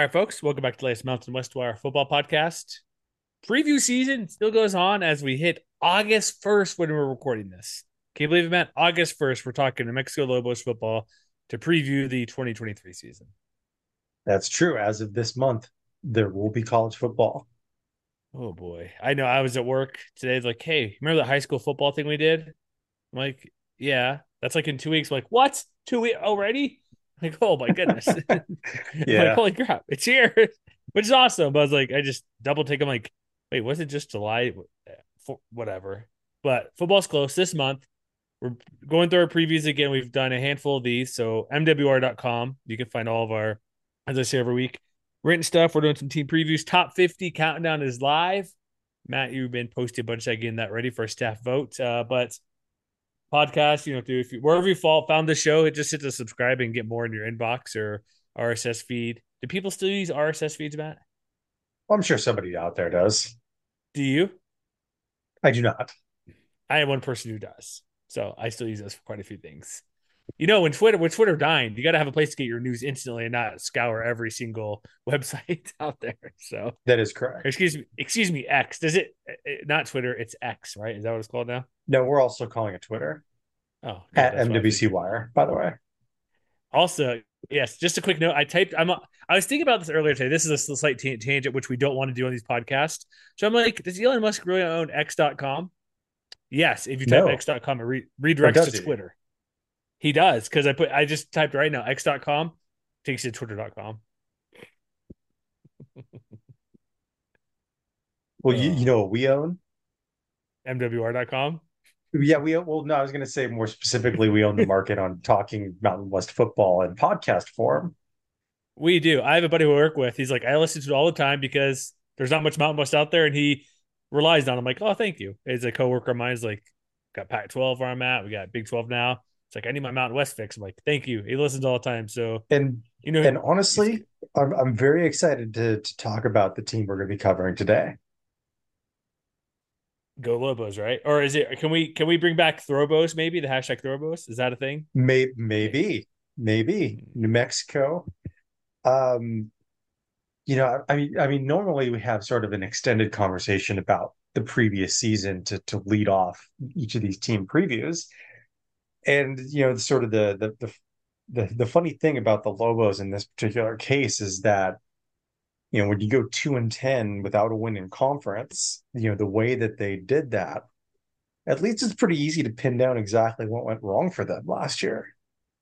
All right, folks, welcome back to the latest Mountain West Wire football podcast. Preview season still goes on as we hit August 1st when we're recording this. Can you believe it, Matt? August 1st, we're talking New Mexico Lobos football to preview the 2023 season. That's true. As of this month, there will be college football. Oh boy. I know I was at work today, like, hey, remember the high school football thing we did? I'm like, yeah, that's like in 2 weeks. I'm like, what? 2 weeks already? I'm like, oh my goodness. I'm like, Yeah. holy crap, it's here, which is awesome. But I was like, I just double take. I'm like, wait, was it just July? Whatever. But football's close this month. We're going through our previews again. We've done a handful of these. So MWR.com. You can find all of our, as I say every week, written stuff. We're doing some team previews. Top 50 countdown is live. Matt, you've been posting a bunch of getting that ready for a staff vote. But podcast, if you wherever you found the show, it just hit the subscribe and get more in your inbox or RSS feed. Do people still use RSS feeds, Matt? Well, I'm sure somebody out there does. Do you? I do not. I am one person who does. So I still use this for quite a few things. When Twitter dying, you got to have a place to get your news instantly and not scour every single website out there. So, That is correct. excuse me, X. Does it not Twitter? It's X, right? Is that what it's called now? No, we're also calling it Twitter Oh, good. at That's what I MWC figured. Wire, by the way. Also, yes, just a quick note. I was thinking about this earlier today. This is a slight tangent, which we don't want to do on these podcasts. So I'm like, does Elon Musk really own X.com? Yes. If you type No. X.com, it Or redirects to does he? Twitter. He does because I just typed right now X.com takes you to Twitter.com. Well, you Oh, know what we own? MWR.com. Yeah, well, no, I was going to say more specifically, we own the market on talking Mountain West football and podcast form. We do. I have a buddy who I work with. He's like, I listen to it all the time because there's not much Mountain West out there, and he relies on. It. I'm like, oh, thank you. As a coworker of mine is like, got Pac-12 where I'm at. We got Big 12 now. It's like I need my Mountain West fix. I'm like, thank you. He listens all the time. So And you know, and he's honestly, I'm very excited to talk about the team we're going to be covering today. go Lobos, right? Or is it? Can we bring back Throbos? Maybe the hashtag Throbos is that a thing? Maybe New Mexico. Um, I mean, normally we have sort of an extended conversation about the previous season to lead off each of these team previews. And sort of the funny thing about the Lobos in this particular case is that when you go 2-10 without a win in conference, the way that they did that, at least it's pretty easy to pin down exactly what went wrong for them last year.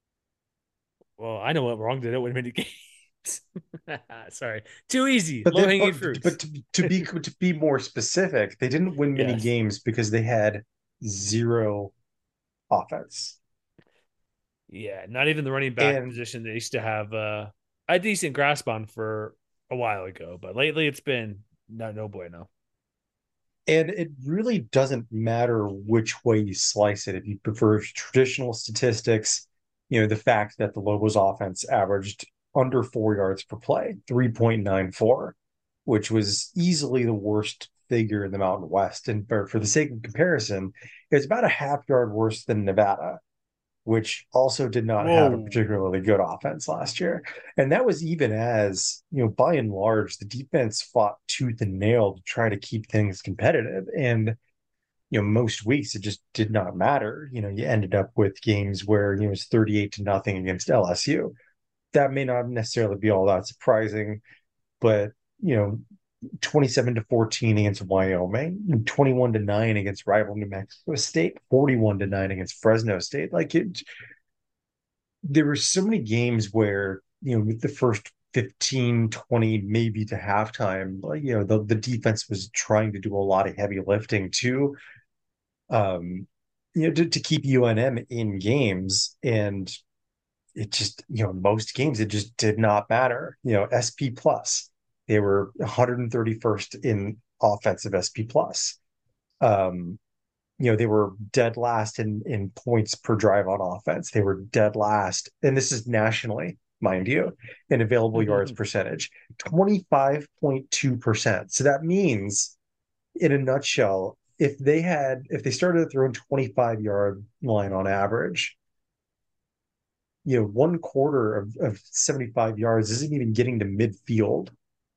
Well, I know what wrong did it win many games. Sorry, too easy, But low then, hanging but fruits. to be more specific, they didn't win many Yes. games because they had zero offense. Yeah, not even the running back And position they used to have a decent grasp on for a while ago, but lately it's been no bueno. and it really doesn't matter which way you slice it. If you prefer traditional statistics, the fact that the Lobos offense averaged under 4 yards per play, 3.94, which was easily the worst figure in the Mountain West. And for the sake of comparison, it's about a half yard worse than Nevada, which also did not have a Whoa. particularly good offense last year. And that was even as, by and large, the defense fought tooth and nail to try to keep things competitive. And, most weeks it just did not matter. You ended up with games where, it was 38-0 against LSU. That may not necessarily be all that surprising, but, you know, 27-14 against Wyoming, 21-9 against rival New Mexico State, 41-9 against Fresno State. Like there were so many games where, with the first 15, 20, maybe to halftime, like, the defense was trying to do a lot of heavy lifting too, um, to keep UNM in games. And it just, most games, it just did not matter. SP plus, they were 131st in offensive SP plus. Um, they were dead last in points per drive on offense. They were dead last, and this is nationally, mind you, in available yards percentage, 25.2%. So that means, in a nutshell, if they started throwing 25-yard line on average, one quarter of 75 yards isn't even getting to midfield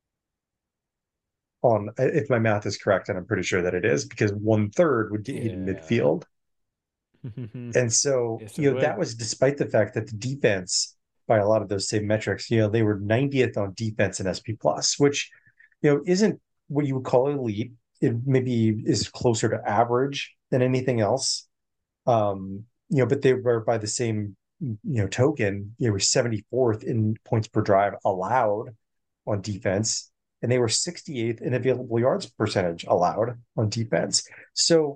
on, if my math is correct, and I'm pretty sure that it is, because one third would get you to Yeah. midfield. And so, Yes, it that would. was despite the fact that the defense, by a lot of those same metrics, they were 90th on defense in SP plus, which, isn't what you would call elite. It maybe is closer to average than anything else. But they were, by the same, token, they were 74th in points per drive allowed on defense, and they were 68th in available yards percentage allowed on defense. So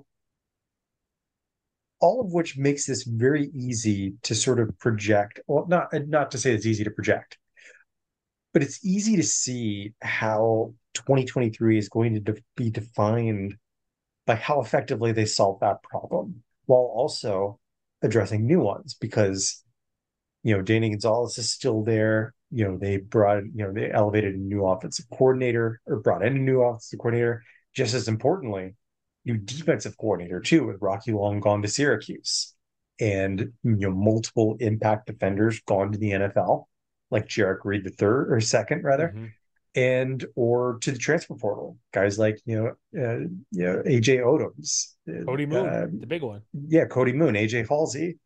all of which makes this very easy to sort of project. Well, not to say it's easy to project, but it's easy to see how 2023 is going to be defined by how effectively they solve that problem, while also addressing new ones. Because Danny Gonzalez is still there. They elevated a new offensive coordinator, or brought in a new offensive coordinator. Just as importantly, new defensive coordinator too, with Rocky Long gone to Syracuse, and multiple impact defenders gone to the NFL, like Jarek Reed the third or second rather, Hmm. and or to the transfer portal, guys like AJ Odoms, Cody Moon, uh, the big one. Cody Moon, AJ Halsey.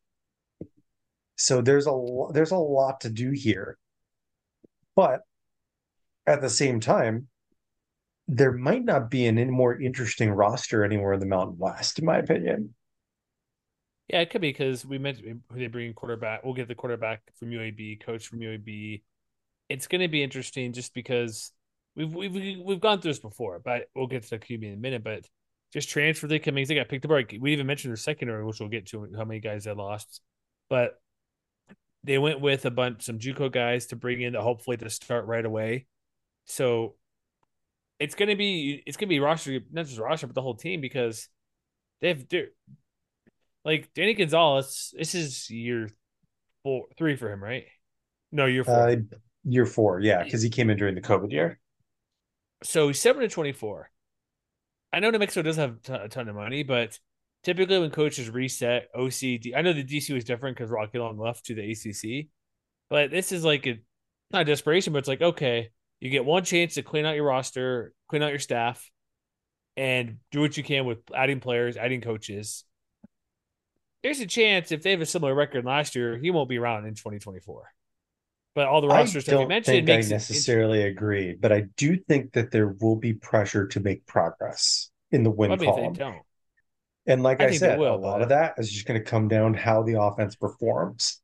So there's a lot to do here, but at the same time, there might not be an any more interesting roster anywhere in the Mountain West, in my opinion. Yeah, it could be because we mentioned they bring quarterback. We'll get the quarterback from UAB, coach from UAB. It's going to be interesting just because we've gone through this before, but we'll get to the QB in a minute. But just transfer the comings, they got picked apart. We even mentioned their secondary, which we'll get to how many guys they lost, but they went with some JUCO guys to bring in that hopefully to start right away. So it's gonna be roster, not just roster, but the whole team because they're like Danny Gonzalez. This is year 3 for him, right? No, year Uh, 4. Year four, yeah, because he came in during the COVID year. So he's 7-24. I know New Mexico does have a ton of money, but typically when coaches reset OCD, I know the DC was different because Rocky Long left to the ACC, but this is like not a desperation, but it's like, okay, you get one chance to clean out your roster, clean out your staff, and do what you can with adding players, adding coaches. There's a chance if they have a similar record last year, he won't be around in 2024. But all the I roster stuff you don't mentioned think I makes it necessarily agree, but I do think that there will be pressure to make progress in the I win mean, if they column. don't, And like I I think they said, a will, lot of but that is just going to come down to how the offense performs.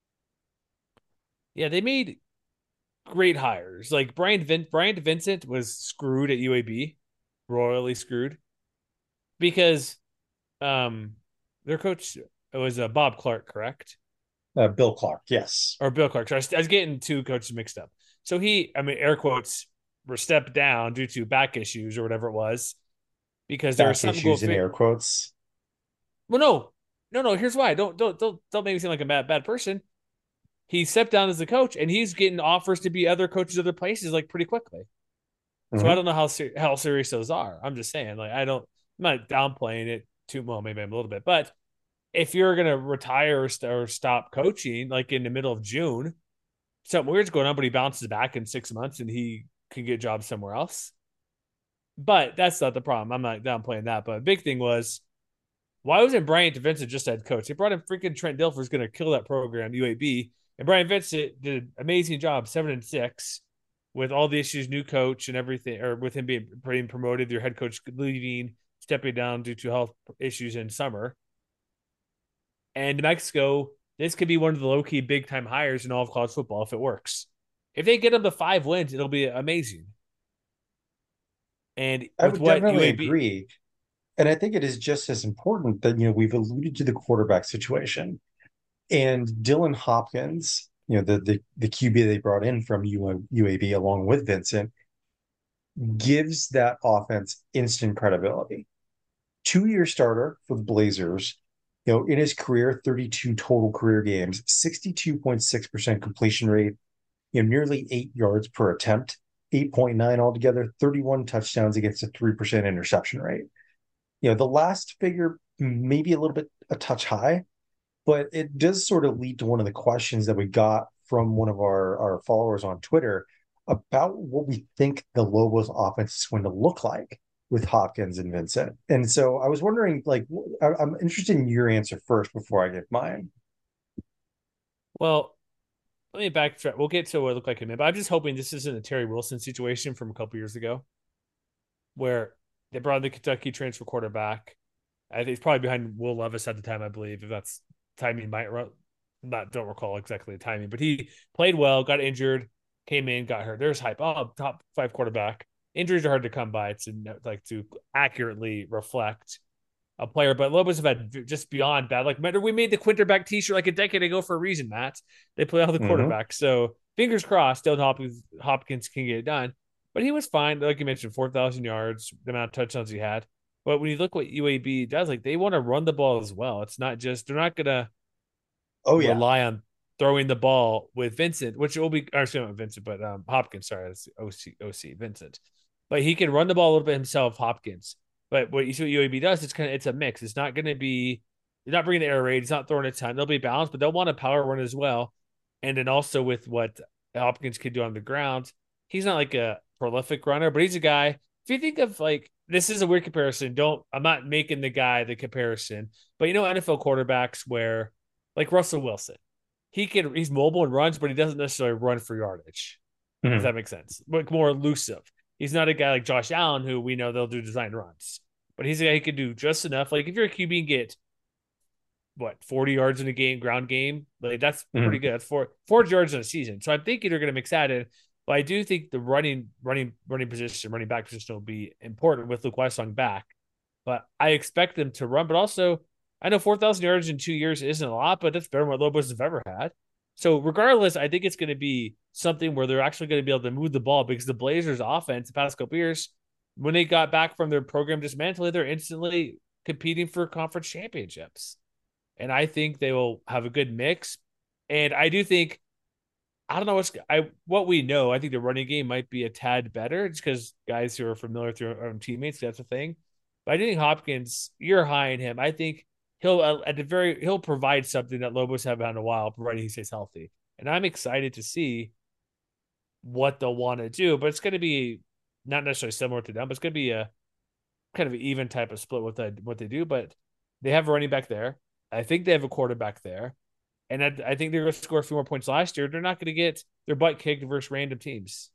yeah, they made great hires. Like Brian Vincent was screwed at UAB, royally screwed because um their coach was Bob Clark, correct? Bill Clark, yes. Or Bill Clark. So I was getting two coaches mixed up. So I mean, air quotes, were stepped down due to back issues or whatever it was because there was Back something going. issues in air quotes. Well, no. Here's why. Don't make me seem like a bad person. He stepped down as the coach, and he's getting offers to be other coaches other places like pretty quickly. So I Mhm. don't know how serious those are. I'm just saying, like I'm not downplaying it too well. Maybe I'm a little bit, but if you're gonna retire or stop coaching like in the middle of June, something weird's going on, but he bounces back in 6 months and he can get a job somewhere else. But that's not the problem. I'm not downplaying that. But a big thing was why wasn't Brian Vincent just head coach? They brought in freaking Trent Dilfer's going to kill that program, UAB, and Brian Vincent did an amazing job, 7-6, with all the issues, new coach and everything, or with him being promoted, their head coach leaving, stepping down due to health issues in summer. And New Mexico, this could be one of the low key big time hires in all of college football if it works. If they get them to 5 wins, it'll be amazing. And I with would what definitely UAB, agree. And I think it is just as important that, we've alluded to the quarterback situation. And Dylan Hopkins, the QB they brought in from UAB along with Vincent, gives that offense instant credibility. 2-year starter for the Blazers, in his career, 32 total career games, 62.6% completion rate, nearly 8 yards per attempt, 8.9 altogether, 31 touchdowns against a 3% interception rate. The last figure maybe a little bit a touch high, But it does sort of lead to one of the questions that we got from one of our followers on Twitter about what we think the Lobos offense is going to look like with Hopkins and Vincent. And so I was wondering, like, I'm interested in your answer first before I give mine. Well, let me backtrack. We'll get to what it looked like in a minute, but I'm just hoping this isn't a Terry Wilson situation from a couple years ago where they brought in the Kentucky transfer quarterback. I think he's probably behind Will Levis at the time, I believe, if that's timing might not don't recall exactly the timing, but he played well, got injured, came in, got hurt. There's hype. Oh, top five quarterback. Injuries are hard to come by to accurately reflect a player, but Lobos have had just beyond bad. Like, remember, we made the Quinterback t-shirt like a decade ago for a reason, Matt. They play all the Mm-hmm. quarterbacks. So fingers crossed, Hopkins can get it done. But he was fine. Like you mentioned, 4,000 yards, the amount of touchdowns he had. But when you look what UAB does, like they want to run the ball as well. It's not just, they're not going to Oh yeah. rely on throwing the ball with Vincent, which will be, or excuse me, Vincent, but Hopkins, sorry, that's OC, Vincent. But he can run the ball a little bit himself, Hopkins. But what you see what UAB does, it's a mix. It's not going to be, you're not bringing the air raid. It's not throwing a ton. They'll be balanced, but they'll want a power run as well. And then also with what Hopkins can do on the ground, he's not like a prolific runner, but he's a guy. If you think of like, this is a weird comparison. I'm not making the guy the comparison, but NFL quarterbacks where like Russell Wilson, he's mobile and runs, but he doesn't necessarily run for yardage. If Mm-hmm. that makes sense. Like more elusive. He's not a guy like Josh Allen who we know they'll do design runs, but he's a guy who can do just enough. Like if you're a QB and get 40 yards in a game, ground game, like that's pretty Mm-hmm. good. That's 400 yards in a season. So I'm thinking they're going to mix that in. But I do think the running position, running back position will be important with Luke Weissong back. But I expect them to run. But also, I know 4,000 yards in 2 years isn't a lot, but that's better than what Lobos have ever had. So regardless, I think it's going to be something where they're actually going to be able to move the ball because the Blazers' offense the past couple years, when they got back from their program dismantling, they're instantly competing for conference championships. And I think they will have a good mix. And I do think I don't know what we know. I think the running game might be a tad better just because guys who are familiar with their own teammates, that's a thing. But I do think Hopkins, you're high in him. I think he'll provide something that Lobos haven't had in a while, providing he stays healthy. And I'm excited to see what they'll want to do. But it's going to be not necessarily similar to them, but it's going to be a kind of an even type of split with what they do. But they have a running back there. I think they have a quarterback there. And I think they're going to score a few more points last year. They're not going to get their butt kicked versus random teams.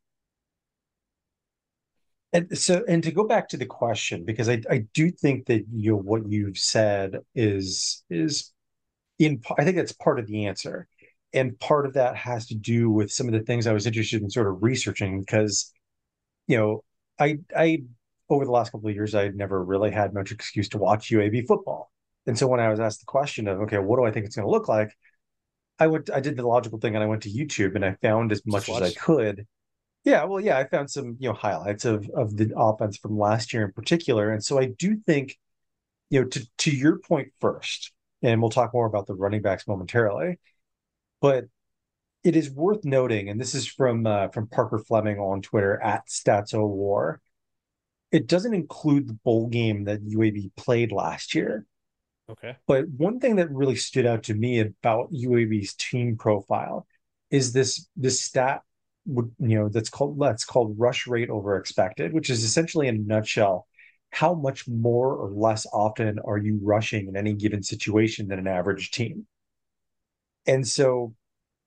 And to go back to the question, because I do think that what you've said is I think that's part of the answer. And part of that has to do with some of the things I was interested in sort of researching because, you know, I over the last couple of years, I never really had much excuse to watch UAB football. And so when I was asked the question of, okay, what do I think it's going to look like? I did the logical thing and I went to YouTube and I found as Just much as I watch. could. Yeah, well, yeah, I found some, highlights of the offense from last year in particular. And so I do think, to your point first, and we'll talk more about the running backs momentarily, but it is worth noting, and this is from Parker Fleming on Twitter at StatsOWar. It doesn't include the bowl game that UAB played last year. Okay. But one thing that really stood out to me about UAB's team profile is this stat that's called rush rate over expected, which is essentially in a nutshell how much more or less often are you rushing in any given situation than an average team. And so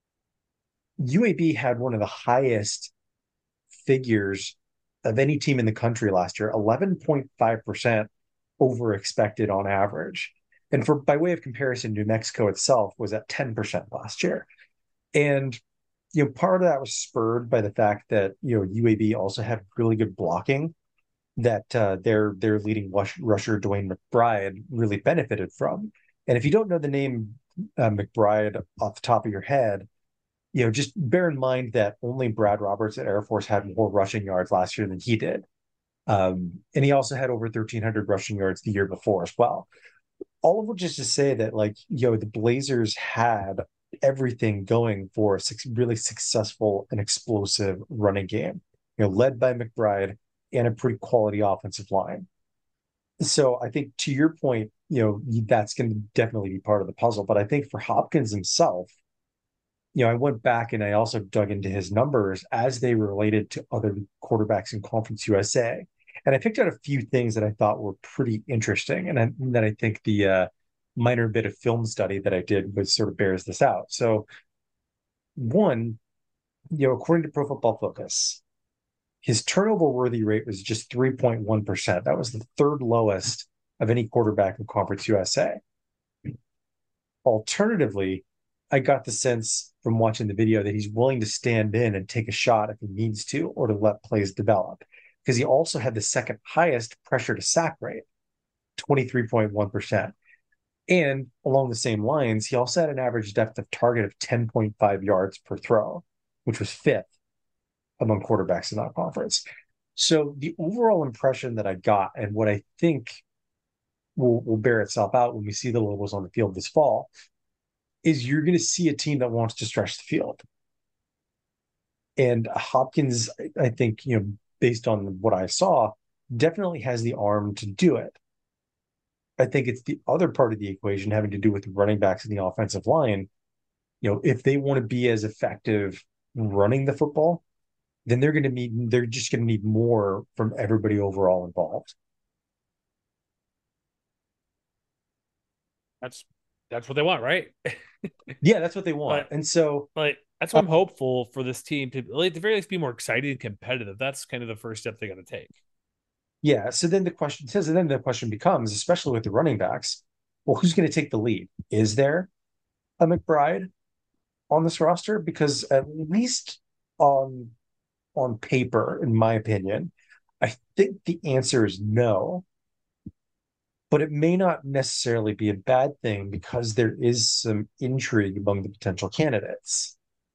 UAB had one of the highest figures of any team in the country last year, 11.5% over expected on average. And for by way of comparison, New Mexico itself was at 10% last year. And part of that was spurred by the fact that UAB also had really good blocking that their leading rusher Dwayne McBride really benefited from. And if you don't know the name McBride off the top of your head, just bear in mind that only Brad Roberts at Air Force had more rushing yards last year than he did. And he also had over 1,300 rushing yards the year before as well. All of which is to say that, like, the Blazers had everything going for a really successful and explosive running game, led by McBride and a pretty quality offensive line. So I think to your point, that's going to definitely be part of the puzzle. But I think for Hopkins himself, I went back and I also dug into his numbers as they related to other quarterbacks in Conference USA. And I picked out a few things that I thought were pretty interesting. And that I think the minor bit of film study that I did was sort of bears this out. So, one, according to Pro Football Focus, his turnover worthy rate was just 3.1%. That was the third lowest of any quarterback in Conference USA. Alternatively, I got the sense from watching the video that he's willing to stand in and take a shot if he needs to, or to let plays develop. Because he also had the second highest pressure to sack rate, 23.1%. And along the same lines, he also had an average depth of target of 10.5 yards per throw, which was fifth among quarterbacks in that conference. So the overall impression that I got, and what I think will bear itself out when we see the Lobos on the field this fall, is you're going to see a team that wants to stretch the field. And Hopkins, I think, based on what I saw, definitely has the arm to do it. I think it's the other part of the equation having to do with the running backs in the offensive line. If they want to be as effective running the football, then they're just going to need more from everybody overall involved. That's what they want, right? Yeah, that's what they want. But And so, that's why I'm hopeful for this team to, at the very least, be more exciting and competitive. That's kind of the first step they got to take. yeah. So then the question becomes, especially with the running backs, well, who's going to take the lead? Is there a McBride on this roster? Because at least on paper, in my opinion, I think the answer is no. But it may not necessarily be a bad thing because there is some intrigue among the potential candidates.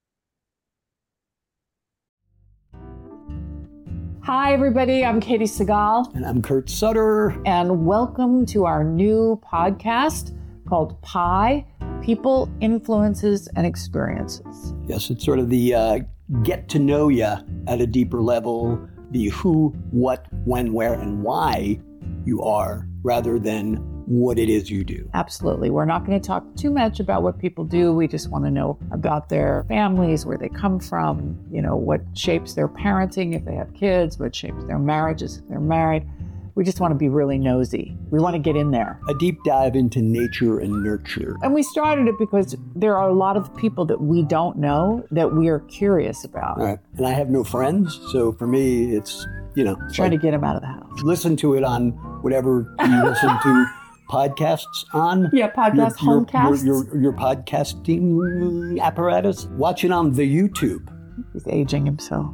Hi, everybody. I'm Katie Segal. And I'm Kurt Sutter. And welcome to our new podcast called Pi People, Influences, and Experiences. Yes, it's sort of the get to know you at a deeper level, the who, what, when, where, and why you are, rather than what it is you do. Absolutely. We're not going to talk too much about what people do. We just want to know about their families, where they come from, what shapes their parenting if they have kids, what shapes their marriages if they're married. We just want to be really nosy. We want to get in there. A deep dive into nature and nurture. And we started it because there are a lot of people that we don't know that we are curious about. All right. And I have no friends, so for me, it's, trying to get them out of the house. Listen to it on whatever you listen to podcasts on. Yeah, homecasts. Your podcasting apparatus. Watch it on the YouTube. He's aging himself.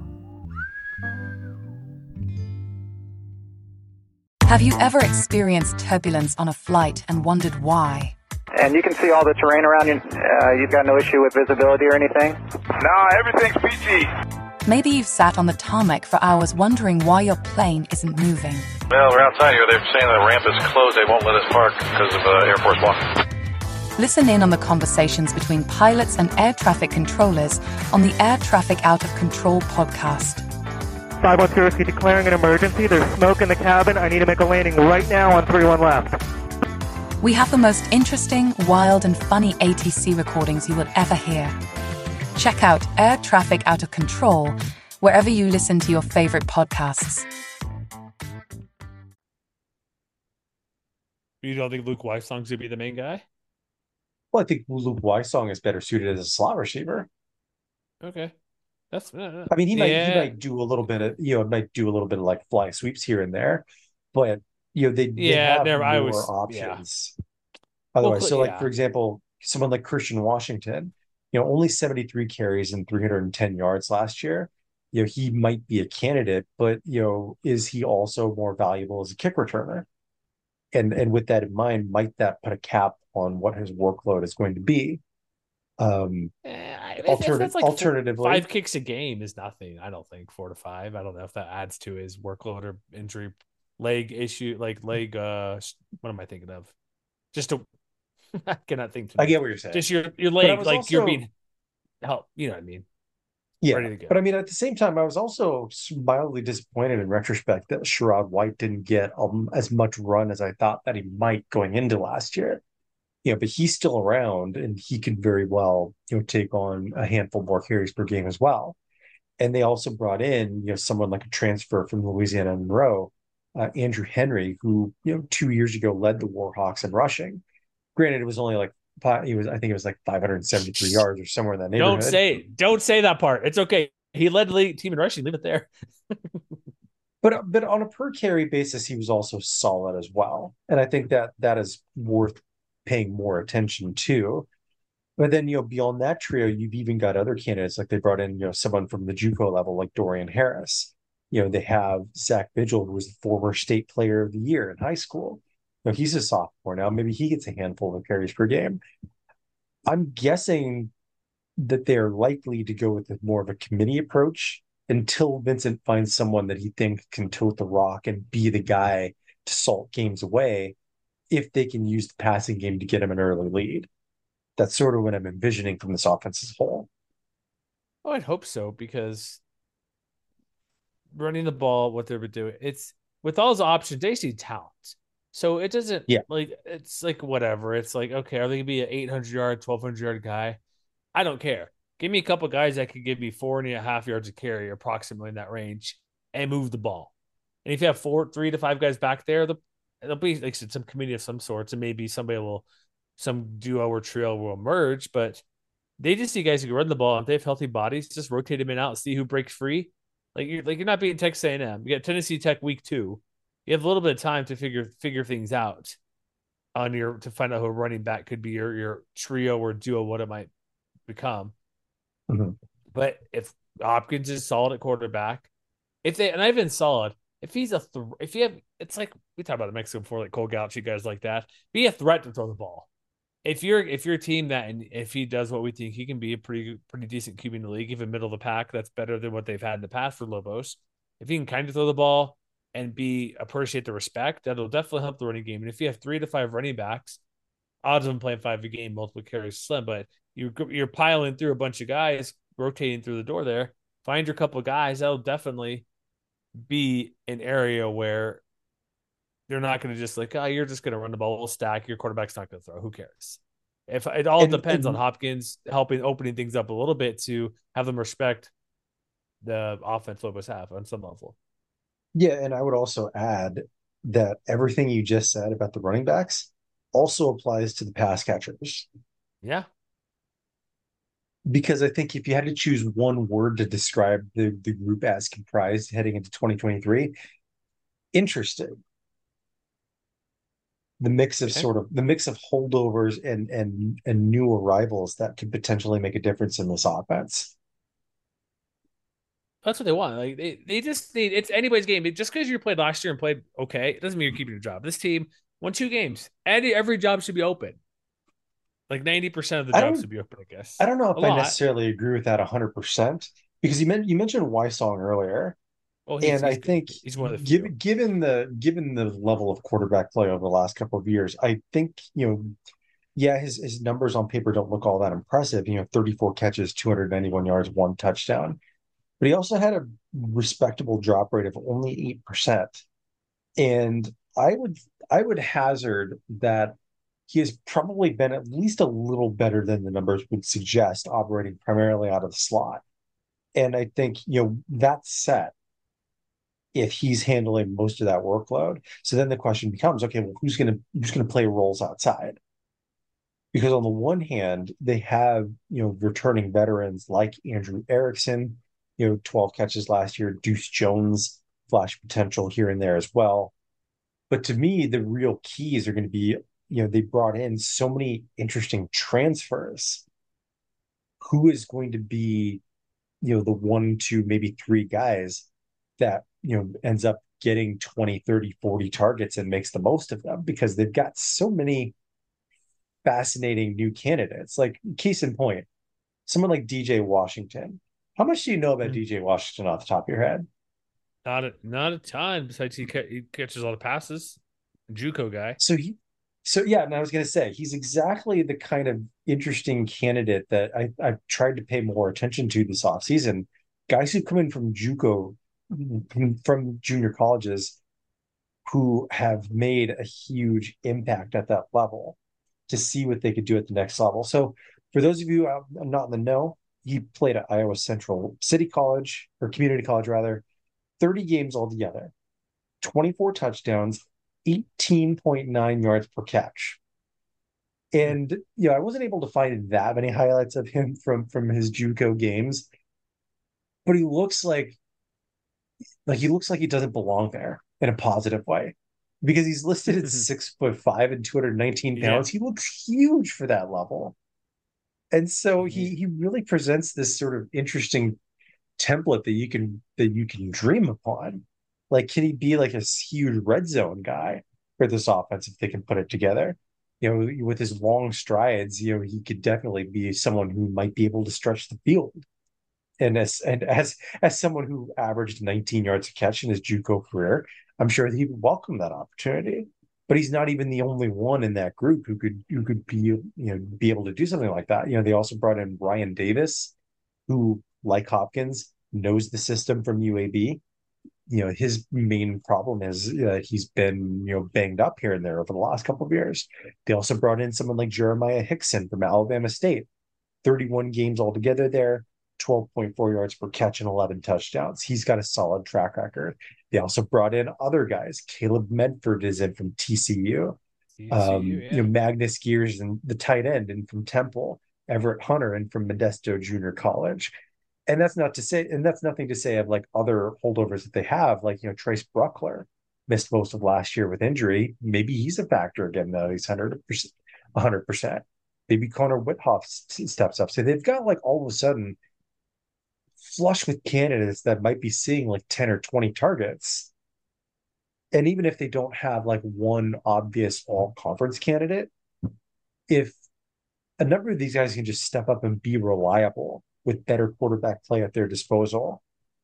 Have you ever experienced turbulence on a flight and wondered why? And you can see all the terrain around you. You've got no issue with visibility or anything? No, everything's PG. Maybe you've sat on the tarmac for hours wondering why your plane isn't moving. Well, we're outside here. They're saying the ramp is closed. They won't let us park because of Air Force One. Listen in on the conversations between pilots and air traffic controllers on the Air Traffic Out of Control podcast. 510 Whiskey declaring an emergency. There's smoke in the cabin. I need to make a landing right now on 31 left. We have the most interesting, wild, and funny ATC recordings you will ever hear. Check out Air Traffic Out of Control wherever you listen to your favorite podcasts. You don't think Luke Weissong's going to be the main guy? Well, I think Luke Weissong is better suited as a slot receiver. Okay. That's. I mean, he might do a little bit of like fly sweeps here and there, but they have more options. Otherwise, for example, someone like Christian Washington, only 73 carries and 310 yards last year. He might be a candidate, but is he also more valuable as a kick returner? And with that in mind, might that put a cap on what his workload is going to be? Alternatively, 5 kicks a game is nothing. I don't think 4 to 5. I don't know if that adds to his workload or injury, leg issue, leg. What am I thinking of? I cannot think. I get what you're saying. Just your leg, you're being help. You know what I mean? Yeah, ready to go. but I mean, at the same time, I was also mildly disappointed in retrospect that Sherrod White didn't get as much run as I thought that he might going into last year. But he's still around, and he could very well, take on a handful more carries per game as well. And they also brought in, someone like a transfer from Louisiana Monroe, Andrew Henry, who 2 years ago led the Warhawks in rushing. Granted, it was only like I think it was like 573 yards or somewhere in that neighborhood. Don't say that part. It's okay. He led the league team in rushing. Leave it there. But on a per carry basis, he was also solid as well, and I think that is worth paying more attention to. But then beyond that trio, you've even got other candidates, like they brought in someone from the JUCO level like Dorian Harris. They have Zach Vigil, who was the former state player of the year in high school. He's a sophomore now. Maybe he gets a handful of carries per game. I'm guessing that they're likely to go with more of a committee approach until Vincent finds someone that he thinks can tote the rock and be the guy to salt games away if they can use the passing game to get him an early lead. That's sort of what I'm envisioning from this offense as a whole. Oh, I'd hope so, because running the ball, what they've been doing, it's with all those options, they see talent. So it doesn't it's like whatever. It's like, okay, are they gonna be an 800-yard, 1,200-yard guy? I don't care. Give me a couple guys that could give me 4.5 yards of carry, approximately in that range, and move the ball. And if you have 3 to 5 guys back there, there'll be, like I said, some committee of some sorts, and maybe some duo or trio will emerge. But they just see guys who can run the ball, and if they have healthy bodies, just rotate them in and out and see who breaks free. You're not beating Texas A&M. You got Tennessee Tech week 2. You have a little bit of time to figure things out to find out who a running back could be, your trio or duo, what it might become. Mm-hmm. But if Hopkins is solid at quarterback, and I've been solid, if he's it's like we talked about the Mexico before, like Cole Gauchi, guys like that, be a threat to throw the ball. If you're a team that, and if he does what we think he can be, a pretty decent QB in the league, even middle of the pack, that's better than what they've had in the past for Lobos. If he can kind of throw the ball and appreciate the respect, that'll definitely help the running game. And if you have 3 to 5 running backs, odds of them playing 5 a game, multiple carries slim, but you're piling through a bunch of guys, rotating through the door there. Find your couple of guys. That'll definitely be an area where they're not going to just you're just going to run the ball, we'll stack. Your quarterback's not going to throw. Who cares? If it all depends on Hopkins opening things up a little bit to have them respect the offense Lobos have on some level. Yeah, and I would also add that everything you just said about the running backs also applies to the pass catchers. Yeah. Because I think if you had to choose one word to describe the group as comprised heading into 2023, interesting. The mix of holdovers and new arrivals that could potentially make a difference in this offense. That's what they want. They just need, it's anybody's game. Just because you played last year and played okay, it doesn't mean you're keeping your job. This team won 2 games. Every job should be open. Like 90% of the jobs should be open, I guess. I don't know if I necessarily agree with that 100%, because you mentioned Wysong earlier. Well, I think he's one of the given the level of quarterback play over the last couple of years, I think his numbers on paper don't look all that impressive. 34 catches, 291 yards, 1 touchdown, but he also had a respectable drop rate of only 8%. And I would hazard that he has probably been at least a little better than the numbers would suggest, operating primarily out of the slot. And I think that's set if he's handling most of that workload. So then the question becomes, okay, well, who's gonna play roles outside? Because on the one hand, they have returning veterans like Andrew Erickson, 12 catches last year, Deuce Jones, flash potential here and there as well. But to me, the real keys are going to be, they brought in so many interesting transfers. Who is going to be, the 1, 2, maybe 3 guys that, ends up getting 20, 30, 40 targets and makes the most of them, because they've got so many fascinating new candidates. Like, case in point, someone like DJ Washington. How much do you know about DJ Washington off the top of your head? Not a ton. Besides, he catches a lot of passes. JUCO guy. So So yeah, and I was going to say he's exactly the kind of interesting candidate that I've tried to pay more attention to this offseason. Guys who come in from JUCO, from junior colleges, who have made a huge impact at that level to see what they could do at the next level. So for those of you out not in the know, he played at Iowa Central City College, or Community College rather, 30 games altogether, 24 touchdowns, 18.9 yards per catch. And I wasn't able to find that many highlights of him from his JUCO games, but he looks like he doesn't belong there in a positive way, because he's listed at 6'5" and 219 pounds. Yeah. He looks huge for that level. And so Mhm. he really presents this sort of interesting template that you can dream upon. Like, can he be like a huge red zone guy for this offense if they can put it together? With his long strides, he could definitely be someone who might be able to stretch the field. And as someone who averaged 19 yards a catch in his JUCO career, I'm sure he would welcome that opportunity. But he's not even the only one in that group who could be able to do something like that. They also brought in Ryan Davis, who, like Hopkins, knows the system from UAB. His main problem is he's been banged up here and there over the last couple of years. They also brought in someone like Jeremiah Hickson from Alabama State, 31 games altogether there, 12.4 yards per catch and 11 touchdowns. He's got a solid track record. They also brought in other guys. Caleb Medford is in from TCU. TCU, yeah. Magnus Gears and the tight end and from Temple, Everett Hunter and from Modesto Junior College. And that's nothing to say of like other holdovers that they have, like Trace Bruckler missed most of last year with injury. Maybe he's a factor again, though. He's 100%. Maybe Connor Whithoff steps up. So they've got, like, all of a sudden flush with candidates that might be seeing like 10 or 20 targets. And even if they don't have like one obvious all conference candidate, if a number of these guys can just step up and be reliable with better quarterback play at their disposal,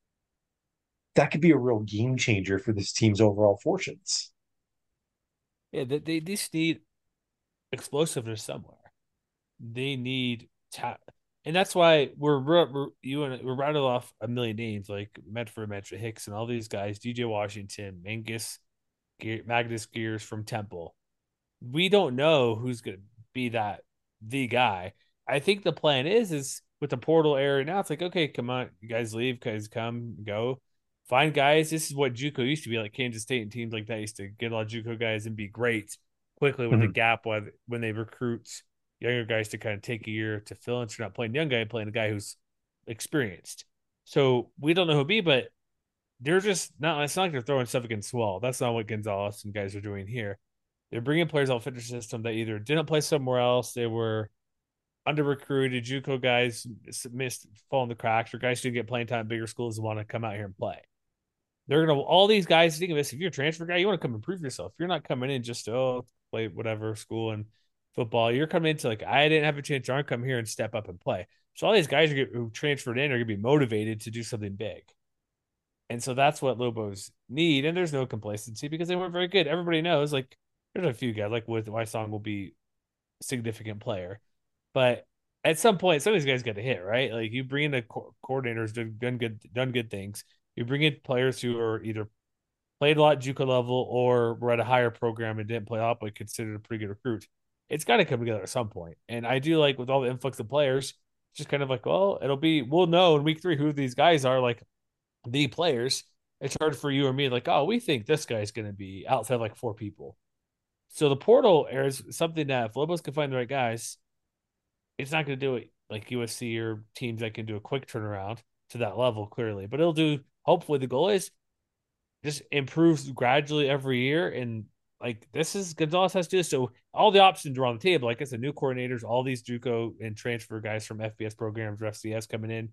that could be a real game changer for this team's overall fortunes. Yeah, they just need explosiveness somewhere. They need and that's why we're rattled off a million names like Medford, Hicks, and all these guys. DJ Washington, Magnus Gears from Temple. We don't know who's going to be the guy. I think the plan is with the portal area now. It's like, okay, come on, you guys leave, guys come go, find guys. This is what JUCO used to be like. Kansas State and teams like that used to get a lot of JUCO guys and be great quickly with the Mhm. gap when they recruit younger guys to kind of take a year to fill in. So you're not playing young guy, playing a guy who's experienced. So we don't know who'll be, but they're just not. It's not like they're throwing stuff against the wall. That's not what Gonzalez and guys are doing here. They're bringing players out of fitness system that either didn't play somewhere else, they were under recruited, JUCO guys missed, fall in the cracks, or guys who get playing time at bigger schools and want to come out here and play. They're gonna all these guys think of this. If you're a transfer guy, you want to come improve yourself. You're not coming in just to play whatever school and football. You're coming into like I didn't have a chance. I'm come here and step up and play. So all these guys who transferred in are gonna be motivated to do something big. And so that's what Lobos need. And there's no complacency because they weren't very good. Everybody knows, like, there's a few guys, like with Wysong will be a significant player. But at some point, some of these guys got to hit, right? Like you bring in the coordinators done good things. You bring in players who are either played a lot at JUCO level or were at a higher program and didn't play up, but considered a pretty good recruit. It's got to come together at some point. And I do like with all the influx of players, just kind of like, well, we'll know in week 3 who these guys are. Like the players, it's hard for you or me, like, oh, we think this guy's going to be outside like 4 people. So the portal is something that if Lobos can find the right guys, it's not going to do it like USC or teams that can do a quick turnaround to that level, clearly. But it'll do, hopefully, the goal is just improves gradually every year. And like this is Gonzalez has to do. So all the options are on the table. Like I said, new coordinators, all these JUCO and transfer guys from FBS programs or FCS coming in,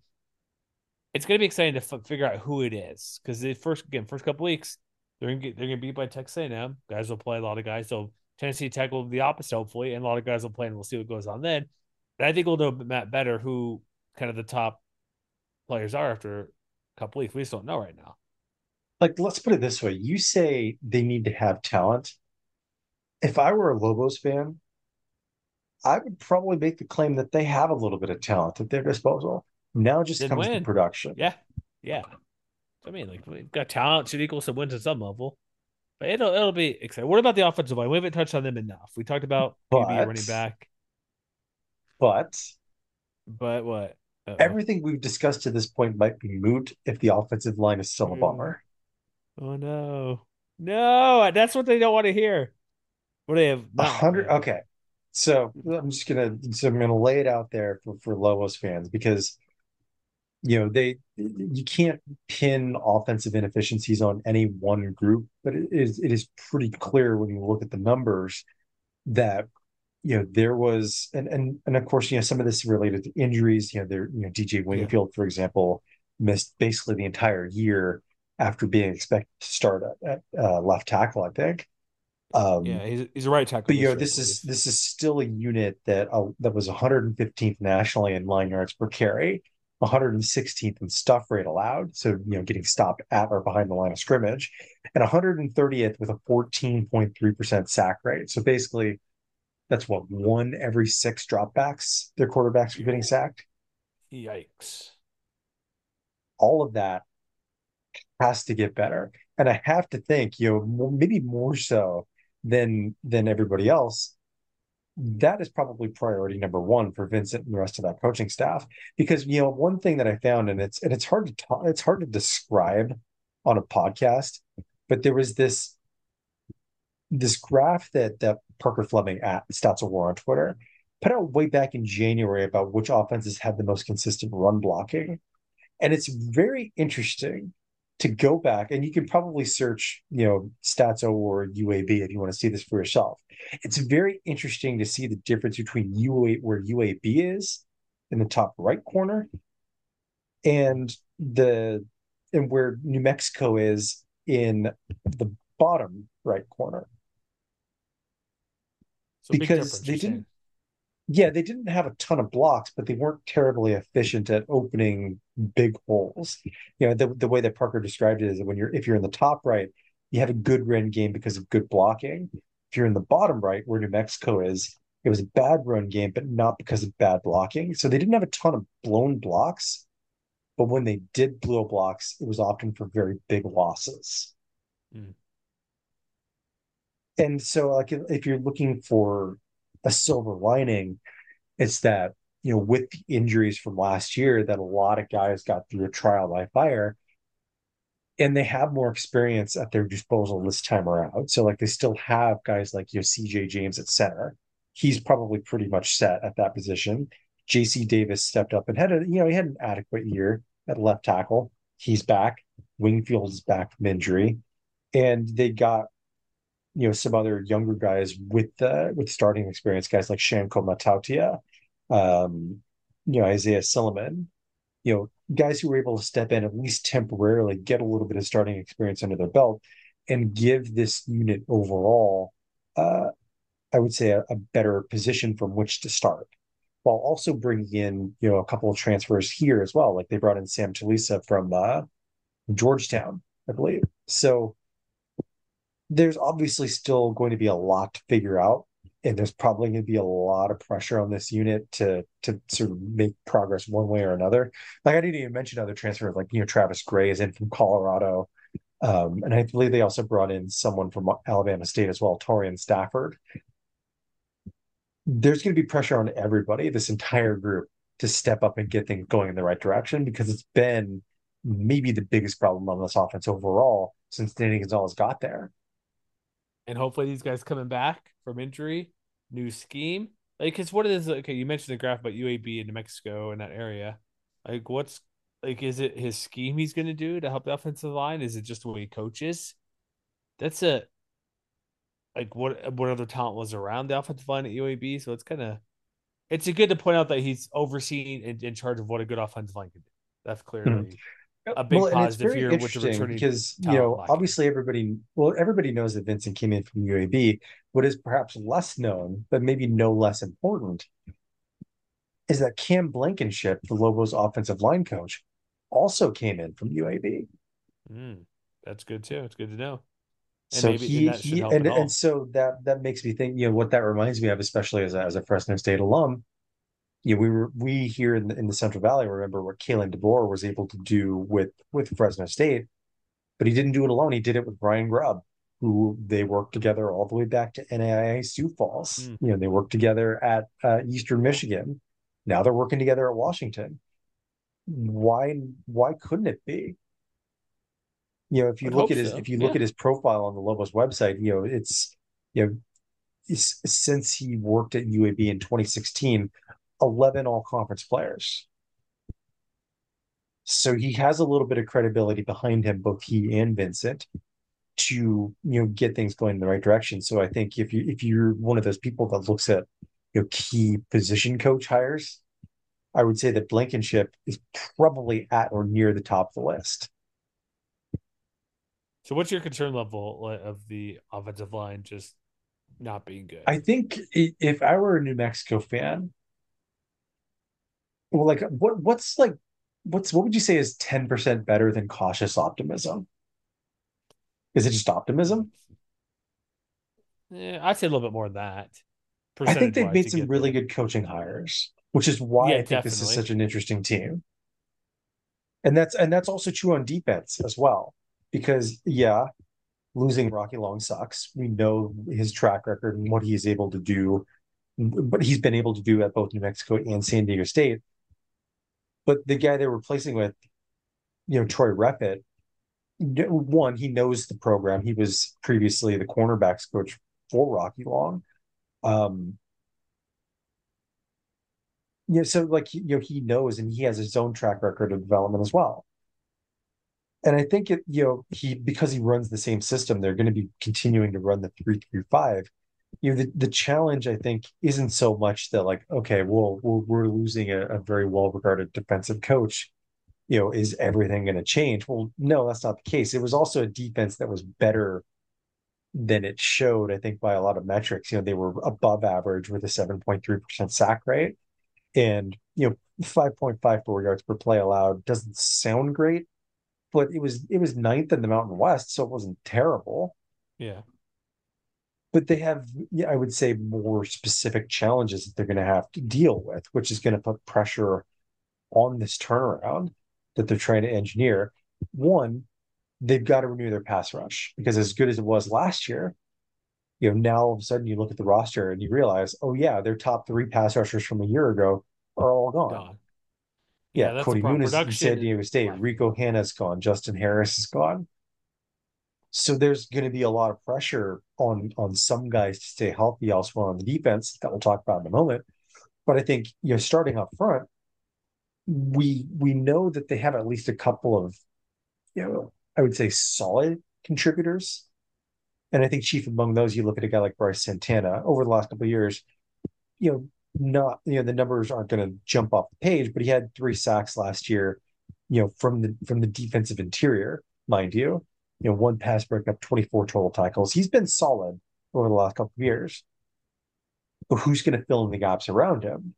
it's going to be exciting to figure out who it is because the first couple weeks they're going to be beat by Texas A&M. Guys will play a lot of guys. So Tennessee Tech will be the opposite, hopefully, and a lot of guys will play, and we'll see what goes on then. But I think we'll know Matt better who kind of the top players are after a couple weeks. We just don't know right now. Like, let's put it this way: you say they need to have talent, if I were a Lobos fan, I would probably make the claim that they have a little bit of talent at their disposal. Now it just Didn't comes to win. production. Yeah. Yeah. I mean, like we've got talent should equal some wins at some level. But it'll be exciting. What about the offensive line? We haven't touched on them enough. We talked about QB But running back, but but what? Uh-oh. everything we've discussed to this point might be moot if the offensive line is still a bummer. Oh no. No, that's what they don't want to hear. What do they have? A Not hundred. Okay, so I'm gonna lay it out there for Lobos fans because you can't pin offensive inefficiencies on any one group, but it is pretty clear when you look at the numbers that there was and of course some of this is related to injuries. DJ Yeah. Wingfield, for example, missed basically the entire year after being expected to start at left tackle, I think. Yeah, he's a right tackle But this year, I this believe. is still a unit that was 115th nationally in line yards per carry, 116th in stuff rate allowed, so getting stopped at or behind the line of scrimmage, and 130th with a 14.3% sack rate. So basically, that's what, one every six dropbacks their quarterbacks were getting sacked. Yikes. All of that has to get better, and I have to think, maybe more so than everybody else, that is probably priority number one for Vincent and the rest of that coaching staff. Because one thing that I found, and it's hard to talk, it's hard to describe on a podcast, but there was this graph that Parker Fleming at Stats of War on Twitter put out way back in January about which offenses had the most consistent run blocking. And it's very interesting to go back, and you can probably search, Stats or UAB if you want to see this for yourself. It's very interesting to see the difference between where UAB is in the top right corner and where New Mexico is in the bottom right corner. So big Because difference, they you're didn't saying. yeah, they didn't have a ton of blocks, but they weren't terribly efficient at opening big holes. The way that Parker described it is that if you're in the top right, you have a good run game because of good blocking. If you're in the bottom right, where New Mexico is, it was a bad run game, but not because of bad blocking. So they didn't have a ton of blown blocks, but when they did blow blocks, it was often for very big losses. Mm. And so, like, if you're looking for a silver lining, it's that, with the injuries from last year, that a lot of guys got through a trial by fire and they have more experience at their disposal this time around. So, like, they still have guys like, CJ James at center. He's probably pretty much set at that position. JC Davis stepped up and he had an adequate year at left tackle. He's back. Wingfield is back from injury. And they got some other younger guys with starting experience, guys like Shanko Matautia, Isaiah Silliman, guys who were able to step in at least temporarily, get a little bit of starting experience under their belt, and give this unit overall, I would say, a better position from which to start, while also bringing in a couple of transfers here as well. Like they brought in Sam Chalisa from Georgetown, I believe. So there's obviously still going to be a lot to figure out, and there's probably going to be a lot of pressure on this unit to sort of make progress one way or another. Like I didn't even mention other transfers, like Travis Gray is in from Colorado, and I believe they also brought in someone from Alabama State as well, Torian Stafford. There's going to be pressure on everybody, this entire group, to step up and get things going in the right direction, because it's been maybe the biggest problem on this offense overall since Danny Gonzalez got there. And hopefully these guys coming back from injury, new scheme. Like, because what is okay? You mentioned the graph about UAB in New Mexico in that area. Like, is it his scheme he's going to do to help the offensive line? Is it just the way he coaches? That's what other talent was around the offensive line at UAB. So it's good to point out that he's overseeing and in charge of what a good offensive line can do. That's clearly a big positive very here with the returning because talent obviously everybody knows that Vincent came in from UAB. What is perhaps less known, but maybe no less important, is that Cam Blankenship, the Lobos offensive line coach, also came in from UAB. That's good too. It's good to know. And So maybe and that should help at all. and so that makes me think, what that reminds me of, especially as a Fresno State alum, we here in the Central Valley remember what Kalen DeBoer was able to do with Fresno State, but he didn't do it alone. He did it with Brian Grubb, who they worked together all the way back to NAIA Sioux Falls. They worked together at Eastern Michigan. Now they're working together at Washington. Why couldn't it be? If you look at his profile on the Lobos website, it's since he worked at UAB in 2016, 11 all conference players. So he has a little bit of credibility behind him, both he and Vincent, to get things going in the right direction. So I think if you're one of those people that looks at key position coach hires, I would say that Blankenship is probably at or near the top of the list. So what's your concern level of the offensive line just not being good? I think if I were a New Mexico fan, well, what would you say is 10% better than cautious optimism? Is it just optimism? Yeah, I'd say a little bit more than that. I think they've made some really good coaching hires, which is why I think this is such an interesting team. And that's also true on defense as well. Because losing Rocky Long sucks. We know his track record and what he's able to do, but he's been able to do at both New Mexico and San Diego State. But the guy they're replacing with, Troy Reffitt, one, he knows the program. He was previously the cornerbacks coach for Rocky Long. So he knows, and he has his own track record of development as well. And I think because he runs the same system, they're going to be continuing to run the 3-3-5. The challenge, I think, isn't so much that okay, well, we're losing a very well-regarded defensive coach. Is everything going to change? Well, no, that's not the case. It was also a defense that was better than it showed, I think, by a lot of metrics. They were above average with a 7.3% sack rate, and 5.54 yards per play allowed doesn't sound great, but it was ninth in the Mountain West, so it wasn't terrible. Yeah. But they have, I would say, more specific challenges that they're going to have to deal with, which is going to put pressure on this turnaround that they're trying to engineer. One, they've got to renew their pass rush, because as good as it was last year, now all of a sudden you look at the roster and you realize, oh yeah, their top 3 pass rushers from a year ago are all gone. Yeah, that's Cody Moon is in San Diego State. Right. Rico Hanna's gone. Justin Harris is gone. So there's going to be a lot of pressure on some guys to stay healthy elsewhere on the defense that we'll talk about in a moment. But I think, starting up front, we know that they have at least a couple of, I would say, solid contributors. And I think chief among those, you look at a guy like Bryce Santana over the last couple of years, not, the numbers aren't going to jump off the page, but he had 3 sacks last year, from the defensive interior, mind you. 1 pass breakup, 24 total tackles. He's been solid over the last couple of years. But who's going to fill in the gaps around him?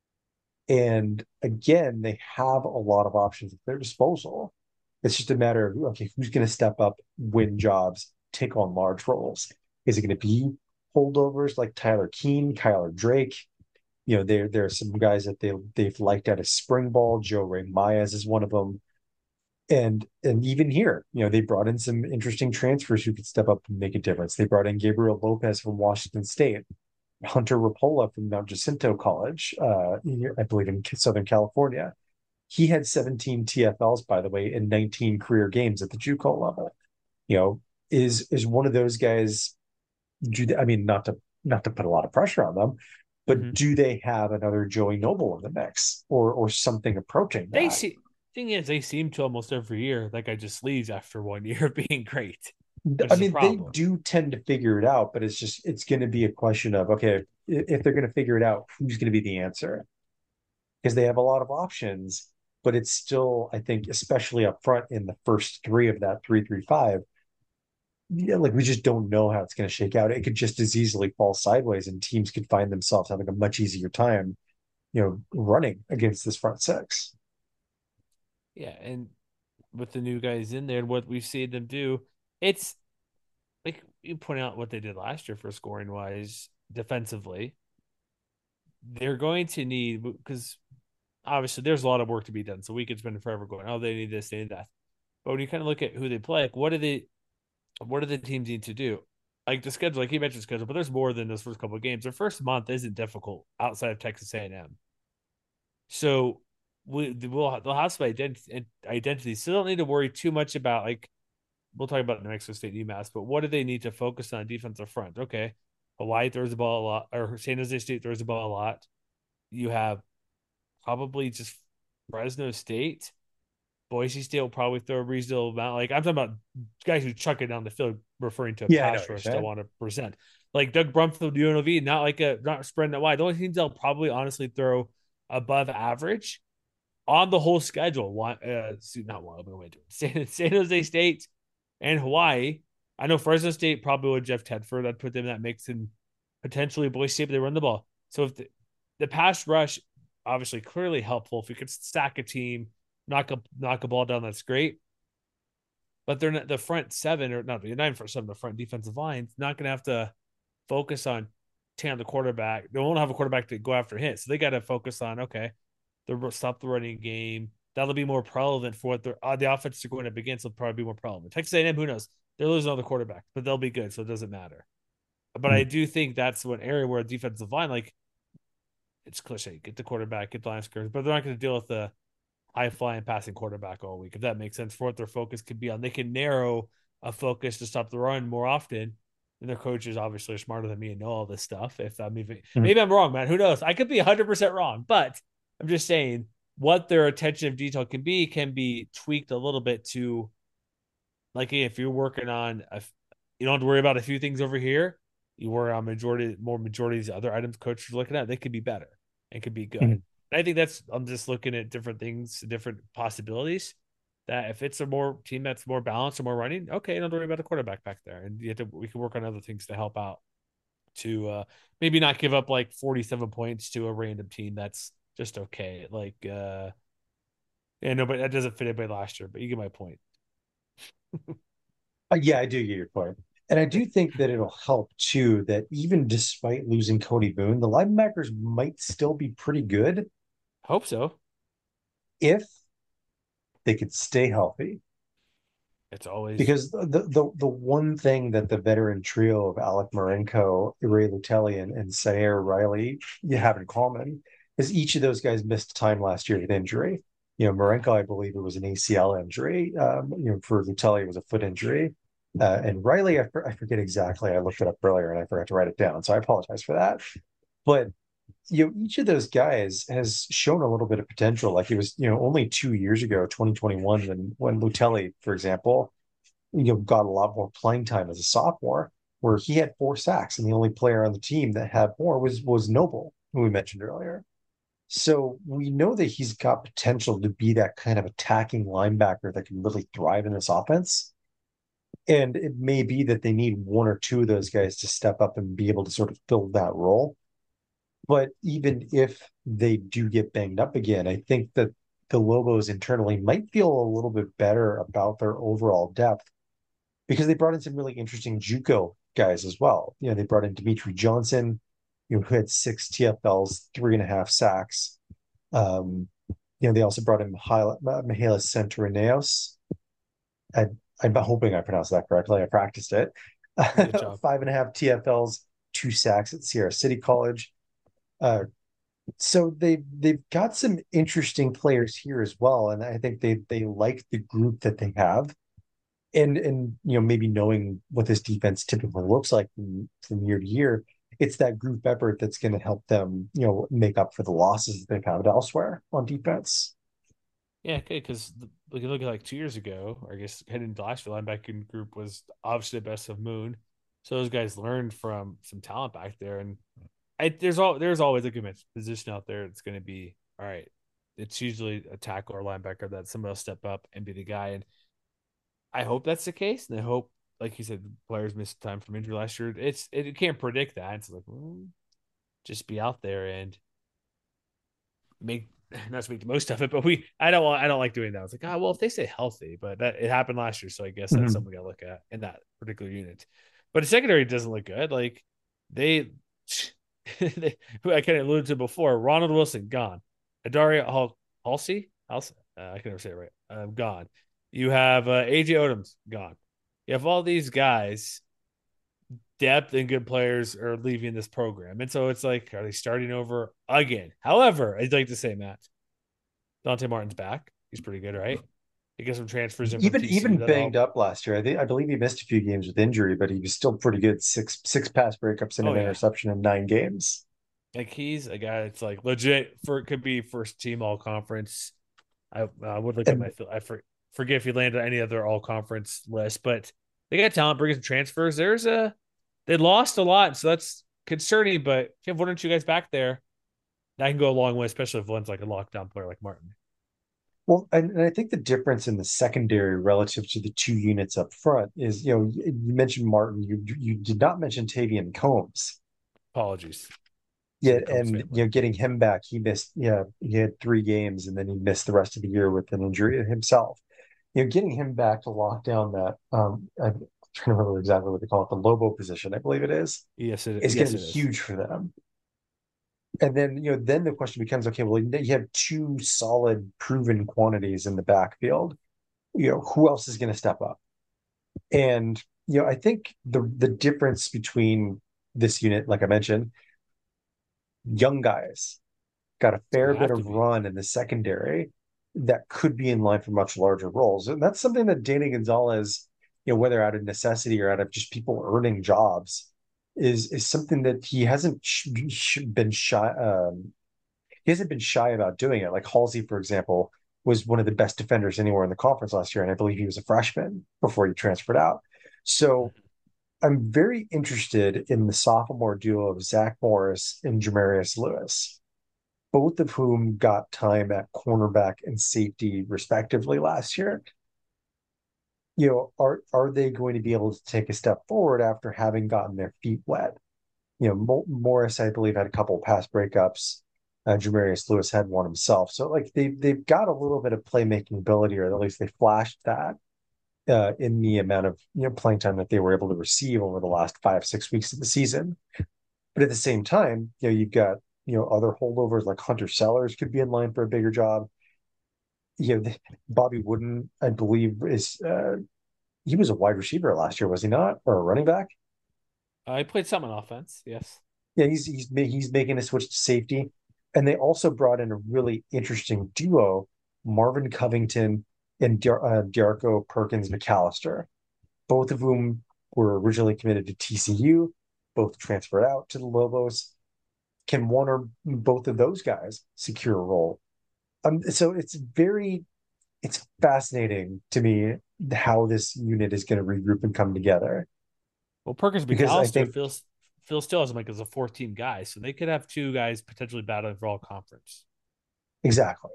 And again, they have a lot of options at their disposal. It's just a matter of, okay, who's going to step up, win jobs, take on large roles? Is it going to be holdovers like Tyler Keene, Kyler Drake? There are some guys that they've liked out of spring ball. Joe Ray Myers is one of them. And even here, they brought in some interesting transfers who could step up and make a difference. They brought in Gabriel Lopez from Washington State, Hunter Rapola from Mount Jacinto College, I believe in Southern California. He had 17 TFLs, by the way, in 19 career games at the JUCO level. Is one of those guys? Not to put a lot of pressure on them, but do they have another Joey Noble in the mix, or something approaching that? Thing is, they seem to almost every year that guy just leaves after 1 year of being great. They do tend to figure it out, but it's going to be a question of, okay, if they're going to figure it out, who's going to be the answer? Because they have a lot of options, but it's still, I think, especially up front in the first 3 of that 3-3-5, we just don't know how it's going to shake out. It could just as easily fall sideways, and teams could find themselves having a much easier time, running against this front 6. Yeah, and with the new guys in there and what we've seen them do, it's like you point out what they did last year for scoring wise defensively. They're going to need, because obviously there's a lot of work to be done. So we could spend forever going, oh, they need this, they need that. But when you kind of look at who they play, like what do the teams need to do? Like the schedule, like you mentioned schedule, but there's more than those first couple of games. Their first month isn't difficult outside of Texas A&M. So they'll have some identity. So they don't need to worry too much about, like, we'll talk about New Mexico State UMass, but what do they need to focus on defensive front? Okay. Hawaii throws the ball a lot, or San Jose State throws the ball a lot. You have probably just Fresno State. Boise State will probably throw a reasonable amount. Like, I'm talking about guys who chuck it down the field, referring to a pass rush that want to present. Like Doug Brumfield, UNLV, not spreading that wide. The only teams they'll probably honestly throw above average on the whole schedule. San Jose State and Hawaii. I know Fresno State probably with Jeff Tedford. I'd put them in that mix, and potentially Boise State, but they run the ball. So if the pass rush, obviously clearly helpful. If you could sack a team, knock a ball down, that's great. But they're not the front seven, or not the 9 front seven, the front defensive line's not going to have to focus on tearing the quarterback. They won't have a quarterback to go after him. So they got to focus on, okay, stop the running game. That'll be more relevant for what the offense are going up against. Will probably be more relevant. Texas A&M, who knows? They're losing all the quarterback, but they'll be good, so it doesn't matter. But I do think that's one area where defensive line, like, it's cliche, get the quarterback, get the line scrimmage, but they're not going to deal with the high flying passing quarterback all week, if that makes sense, for what their focus could be on. They can narrow a focus to stop the run more often. And their coaches obviously are smarter than me and know all this stuff. If I'm maybe I'm wrong, man. Who knows? I could be 100% wrong, but I'm just saying what their attention of detail can be tweaked a little bit to, like, if you're working on you don't have to worry about a few things over here. You worry on majority of these other items coaches are looking at. They could be better and could be good. Mm-hmm. I think I'm just looking at different things, different possibilities, that if it's a more team that's more balanced or more running, okay, don't worry about the quarterback back there. And we can work on other things to help out to maybe not give up like 47 points to a random team. That's just okay. Like, but that doesn't fit anybody last year, but you get my point. Yeah, I do get your point. And I do think that it'll help too, that even despite losing Cody Boone, the linebackers might still be pretty good. Hope so. If they could stay healthy. It's always, because the one thing that the veteran trio of Alec Marinko, Ray Lutelli, and Sayer Riley you have in common is each of those guys missed time last year with injury. Marinko, I believe it was an ACL injury. For Lutelli, it was a foot injury. And Riley, I forget exactly. I looked it up earlier and I forgot to write it down. So I apologize for that. But each of those guys has shown a little bit of potential. Like it was, only 2 years ago, 2021, when Lutelli, for example, got a lot more playing time as a sophomore, where he had 4 sacks, and the only player on the team that had more was Noble, who we mentioned earlier. So we know that he's got potential to be that kind of attacking linebacker that can really thrive in this offense. And it may be that they need 1 or 2 of those guys to step up and be able to sort of fill that role. But even if they do get banged up again, I think that the Lobos internally might feel a little bit better about their overall depth, because they brought in some really interesting JUCO guys as well. They brought in Dimitri Johnson, who had 6 TFLs, 3.5 sacks. They also brought in Mihalis Centurineos. I'm hoping I pronounced that correctly. I practiced it. 5.5 TFLs, 2 sacks at Sierra City College. So they've got some interesting players here as well, and I think they like the group that they have, and maybe knowing what this defense typically looks like from year to year, it's that group effort that's going to help them make up for the losses that they've had elsewhere on defense. Yeah, okay, because look at like 2 years ago, or I guess heading into last year, linebacking group was obviously the best of Moon, so those guys learned from some talent back there, and there's always a good position out there. It's going to be all right. It's usually a tackle or linebacker that somebody will step up and be the guy. And I hope that's the case. And I hope, like you said, the players missed time from injury last year. It can't predict that. It's like, just be out there and not to make the most of it. But I don't like doing that. It's like, if they stay healthy, but it happened last year. So I guess that's something we got to look at in that particular unit. But the secondary doesn't look good. Like they, who I kind of alluded to before, Ronald Wilson gone, Adaria Halsey, I can never say it right. Gone. You have AJ Odoms gone. You have all these guys, depth and good players are leaving this program, and so it's like, are they starting over again? However, I'd like to say, Matt, Dante Martin's back. He's pretty good, right? He got some transfers in from TCU. Even banged up last year. I believe he missed a few games with injury, but he was still pretty good. Six pass breakups and an interception in 9 games. Like he's a guy that's like legit could be first team all conference. I would look at my forget if he landed any other all conference list, but they got talent, bringing some transfers. They lost a lot, so that's concerning. But if you have one or two guys back there, that can go a long way, especially if one's like a lockdown player like Martin. Well, and I think the difference in the secondary relative to the 2 units up front is, you mentioned Martin, you did not mention Tavian Combs. Apologies. Yeah, and getting him back, he missed. Yeah, he had 3 games, and then he missed the rest of the year with an injury himself. Getting him back to lock down that I'm trying to remember exactly what they call it, the Lobo position, I believe it is. Yes, it is. It's going to be huge for them. And then then the question becomes, okay, well, you have 2 solid, proven quantities in the backfield. Who else is going to step up? And I think the difference between this unit, like I mentioned, young guys got a fair bit of run in the secondary that could be in line for much larger roles. And that's something that Danny Gonzalez, whether out of necessity or out of just people earning jobs, is something that he hasn't been shy. He hasn't been shy about doing it. Like Halsey, for example, was one of the best defenders anywhere in the conference last year, and I believe he was a freshman before he transferred out. So I'm very interested in the sophomore duo of Zach Morris and Jamarius Lewis, both of whom got time at cornerback and safety respectively last year. Are they going to be able to take a step forward after having gotten their feet wet? Morris, I believe, had a couple of pass breakups. Jamarius Lewis had one himself. So like they've got a little bit of playmaking ability, or at least they flashed that in the amount of playing time that they were able to receive over the last 5-6 weeks of the season. But at the same time, you've got other holdovers like Hunter Sellers could be in line for a bigger job. Bobby Wooden, I believe, is he was a wide receiver last year, was he not, or a running back? He played some on offense, yes. Yeah, he's making a switch to safety, and they also brought in a really interesting duo, Marvin Covington and D'Arco Perkins McAllister, both of whom were originally committed to TCU, both transferred out to the Lobos. Can one or both of those guys secure a role? So it's fascinating to me how this unit is going to regroup and come together. Well, Perkins McAllister feels still as like as a 4th-team guy, so they could have 2 guys potentially battling for all conference. Exactly.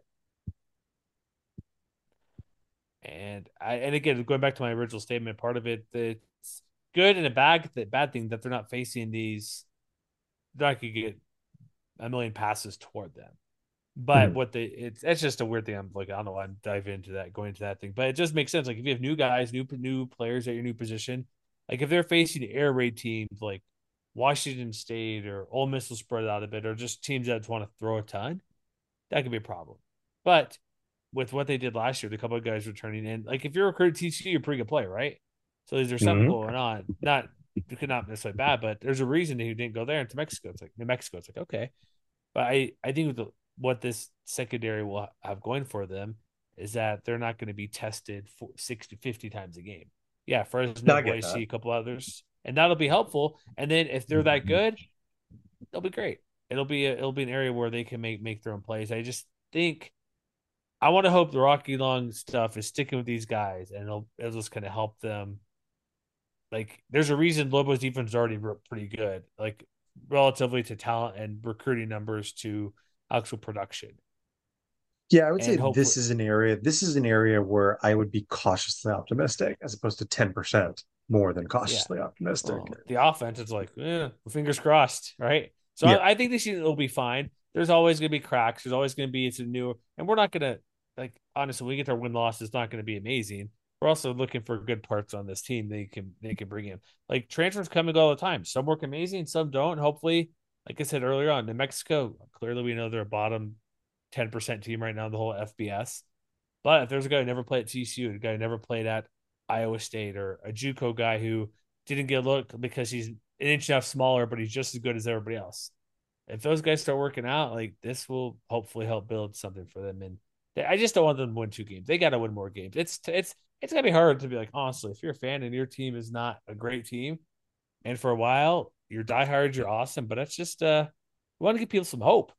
And again, going back to my original statement, part of it, it's good and a bad thing that they're not facing these. They're not going to get a million passes toward them. But it's just a weird thing. I'm like, I don't know why I'm diving into that, going into that thing. But it just makes sense. Like if you have new guys, new players at your new position, like if they're facing air raid teams like Washington State or Ole Miss will spread out a bit, or just teams that want to throw a ton, that could be a problem. But with what they did last year, the couple of guys returning in, like if you're recruiting TCU, you're a pretty good player, right? So there's something going on. Not necessarily bad, but there's a reason he didn't go there into Mexico. It's like New Mexico. It's like, okay. But I think with what this secondary will have going for them is that they're not going to be tested 60, 50 times a game. Yeah, Fresno, Boise, a couple others, and that'll be helpful. And then if they're that good, they'll be great. It'll be an area where they can make their own plays. I just think I want to hope the Rocky Long stuff is sticking with these guys, and it'll just kind of help them. Like, there's a reason Lobos defense is already pretty good, like relatively to talent and recruiting numbers to actual production. Yeah, I would say this is an area where I would be cautiously optimistic as opposed to 10% more than cautiously optimistic. Well, the offense is like, fingers crossed, right? So I think this season will be fine. There's always going to be cracks. There's always going to be it's a new, and we're not going to, like, honestly, when we get to our win-loss, it's not going to be amazing. we're also looking for good parts on this team they can bring in. Like transfers come and go all the time. Some work amazing, some don't. Hopefully, like I said earlier on, New Mexico, clearly we know they're a bottom 10% team right now in the whole FBS. But if there's a guy who never played at TCU, a guy who never played at Iowa State, or a JUCO guy who didn't get a look because he's an inch and a half smaller, but he's just as good as everybody else. If those guys start working out, like this will hopefully help build something for them. And I just don't want them to win 2 games. They got to win more games. It's gonna be hard to be like, honestly, if you're a fan and your team is not a great team, and for a while you're diehards, you're awesome, but it's just we want to give people some hope.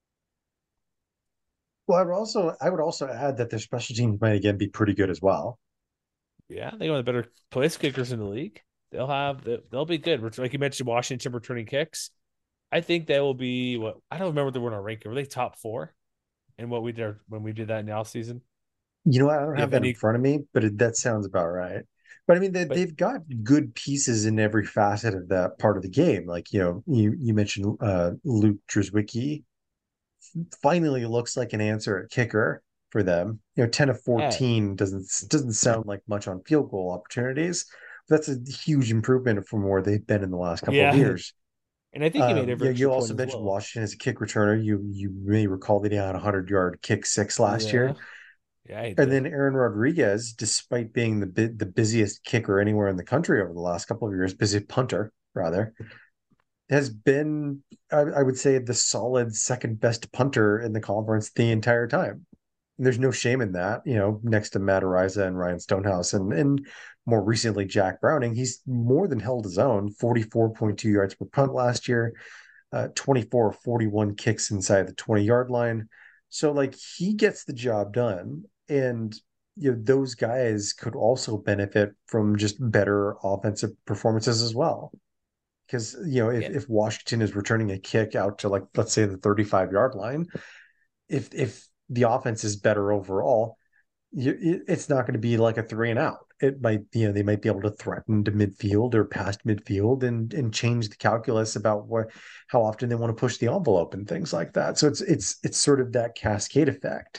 Well, I would also add that their special teams might again be pretty good as well. Yeah, they want the better place kickers in the league. They'll be good. Like you mentioned, Washington returning kicks. I think that will be what I don't remember what they were in our ranking. Were they top 4 in what we did when we did that in the off season? You know, I don't have that in front of me, but that sounds about right. But I mean, they've got good pieces in every facet of that part of the game. Like, you mentioned Luke Drzwicki finally looks like an answer at kicker for them. 10 of 14 doesn't sound like much on field goal opportunities. That's a huge improvement from where they've been in the last couple of years. And I think he made every you also mentioned Washington as a kick returner. You may recall that he had a 100-yard kick 6 last year. Yeah, and then Aaron Rodriguez, despite being the busiest kicker anywhere in the country over the last couple of years, busiest punter rather, has been, I would say, the solid second best punter in the conference the entire time. And there's no shame in that, next to Matt Ariza and Ryan Stonehouse and more recently Jack Browning. He's more than held his own, 44.2 yards per punt last year, 24 41 kicks inside the 20-yard line. So like he gets the job done. And those guys could also benefit from just better offensive performances as well. Because if Washington is returning a kick out to, like, let's say the 35-yard line, if the offense is better overall, it's not going to be like a 3 and out. It might, they might be able to threaten to midfield or past midfield and change the calculus about how often they want to push the envelope and things like that. So it's sort of that cascade effect.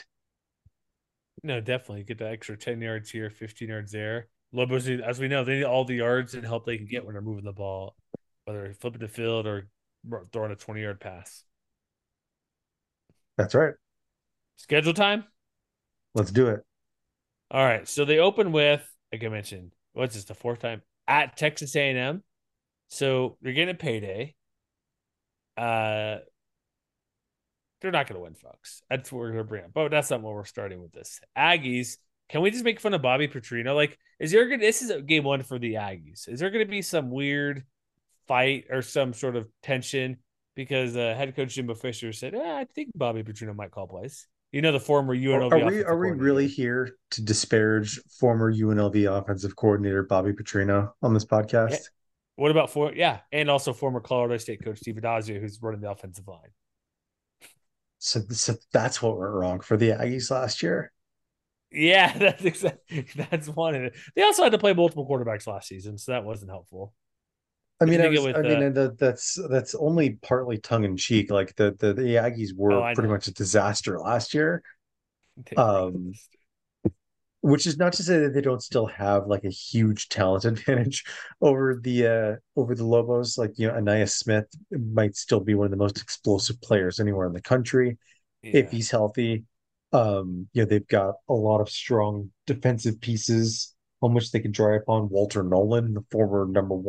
No, definitely get the extra 10 yards here, 15 yards there. Lobos, as we know, they need all the yards and help they can get when they're moving the ball, whether flipping the field or throwing a 20-yard pass. That's right. Schedule time? Let's do it. All right. So they open with, like I mentioned, what's this, the 4th time? At Texas A&M. So you're getting a payday. They're not going to win, folks. That's what we're going to bring up. But that's not what we're starting with this. Aggies, can we just make fun of Bobby Petrino? Like, this is game 1 for the Aggies. Is there going to be some weird fight or some sort of tension? Because head coach Jimbo Fisher said, I think Bobby Petrino might call plays. The former UNLV Are we really here to disparage former UNLV offensive coordinator Bobby Petrino on this podcast? Yeah. What about and also former Colorado State coach Steve Addazio, who's running the offensive line. So that's what went wrong for the Aggies last year. Yeah, that's one of it. They also had to play multiple quarterbacks last season, so that wasn't helpful. That's only partly tongue in cheek. Like the Aggies were pretty much a disaster last year. Which is not to say that they don't still have like a huge talent advantage over the Lobos. Like, Anaya Smith might still be one of the most explosive players anywhere in the country if he's healthy. They've got a lot of strong defensive pieces on which they can draw upon. Walter Nolan, the former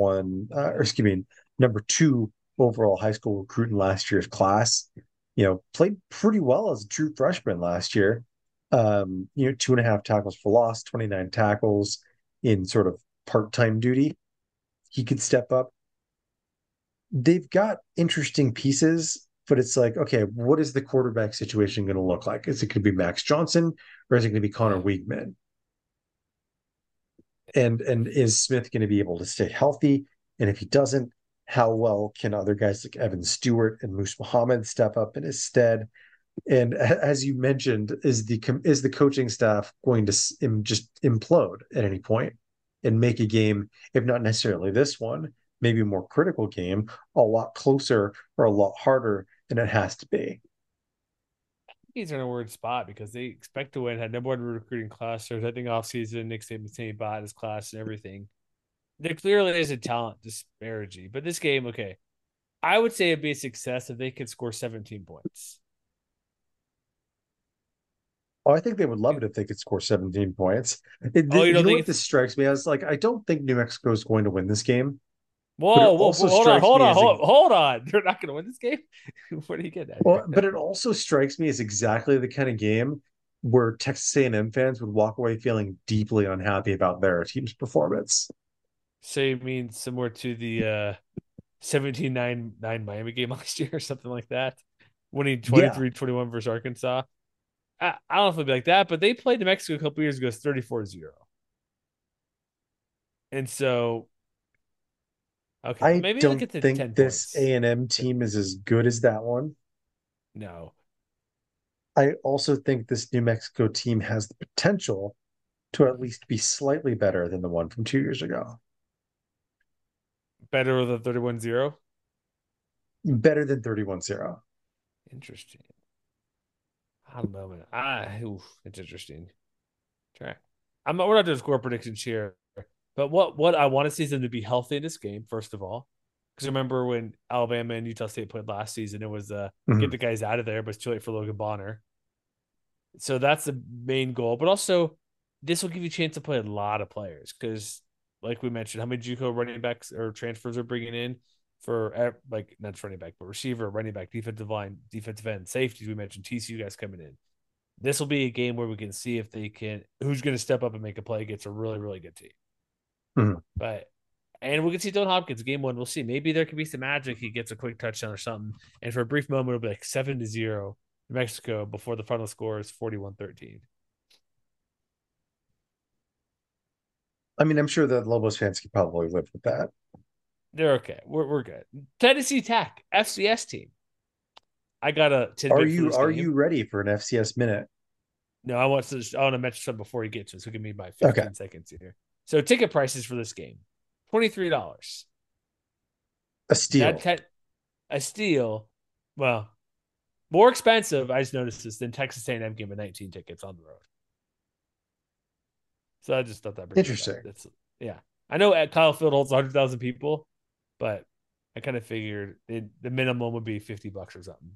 number 2 overall high school recruit in last year's class, played pretty well as a true freshman last year. 2.5 tackles for loss, 29 tackles in sort of part-time duty. He could step up. They've got interesting pieces, but it's like, okay, what is the quarterback situation going to look like? Is it going to be Max Johnson or is it going to be Connor Weigman? And is Smith going to be able to stay healthy? And if he doesn't, how well can other guys like Evan Stewart and Moose Muhammad step up in his stead? And as you mentioned, is the coaching staff going to just implode at any point and make a game, if not necessarily this one, maybe a more critical game, a lot closer or a lot harder than it has to be? He's in a weird spot because they expect to win, had number one recruiting class. There's, I think, offseason, Nick Saban bought his class and everything. There clearly is a talent disparity. But this game, okay, I would say it'd be a success if they could score 17 points. Oh, I think they would love it if they could score 17 points. You don't think what this strikes me as? Like, I don't think New Mexico is going to win this game. Whoa, hold on. They're not going to win this game? What are you getting at? Well, but it also strikes me as exactly the kind of game where Texas A&M fans would walk away feeling deeply unhappy about their team's performance. So you mean similar to the 17-9 Miami game last year or something like that? Winning 23-21 versus Arkansas? I don't know if it'd be like that, but they played New Mexico a couple years ago, 34-0. And so, okay, maybe don't look at the think 10 this points. A&M team is as good as that one. No. I also think this New Mexico team has the potential to at least be slightly better than the one from 2 years ago. Better than 31-0? Better than 31-0. Interesting. I don't know, man. It's interesting. We're not doing score predictions here, but what I want to see is them to be healthy in this game, first of all. Because remember when Alabama and Utah State played last season, it was get the guys out of there, but it's too late for Logan Bonner. So that's the main goal. But also, this will give you a chance to play a lot of players because, like we mentioned, how many JUCO running backs or transfers are bringing in for like not just running back, but receiver, running back, defensive line, defensive end, safeties. We mentioned TCU guys coming in. This will be a game where we can see if they can who's going to step up and make a play against a really, really good team. And we can see Don Hopkins game one. We'll see. Maybe there could be some magic. He gets a quick touchdown or something. And for a brief moment, it'll be like 7-0 New Mexico before the final score is 41-13. I mean, I'm sure the Lobos fans could probably live with that. They're okay. We're good. Tennessee Tech, FCS team. I got a tidbit. Are you ready for an FCS minute? No, I want to mention something before you get to it. So give me my 15 seconds here. So ticket prices for this game, $23. A steal. A steal. Well, more expensive. I just noticed this than Texas A&M game with 19 tickets on the road. So I just thought that interesting. Yeah, I know at Kyle Field holds 100,000 people, but I kind of figured the minimum would be $50 or something.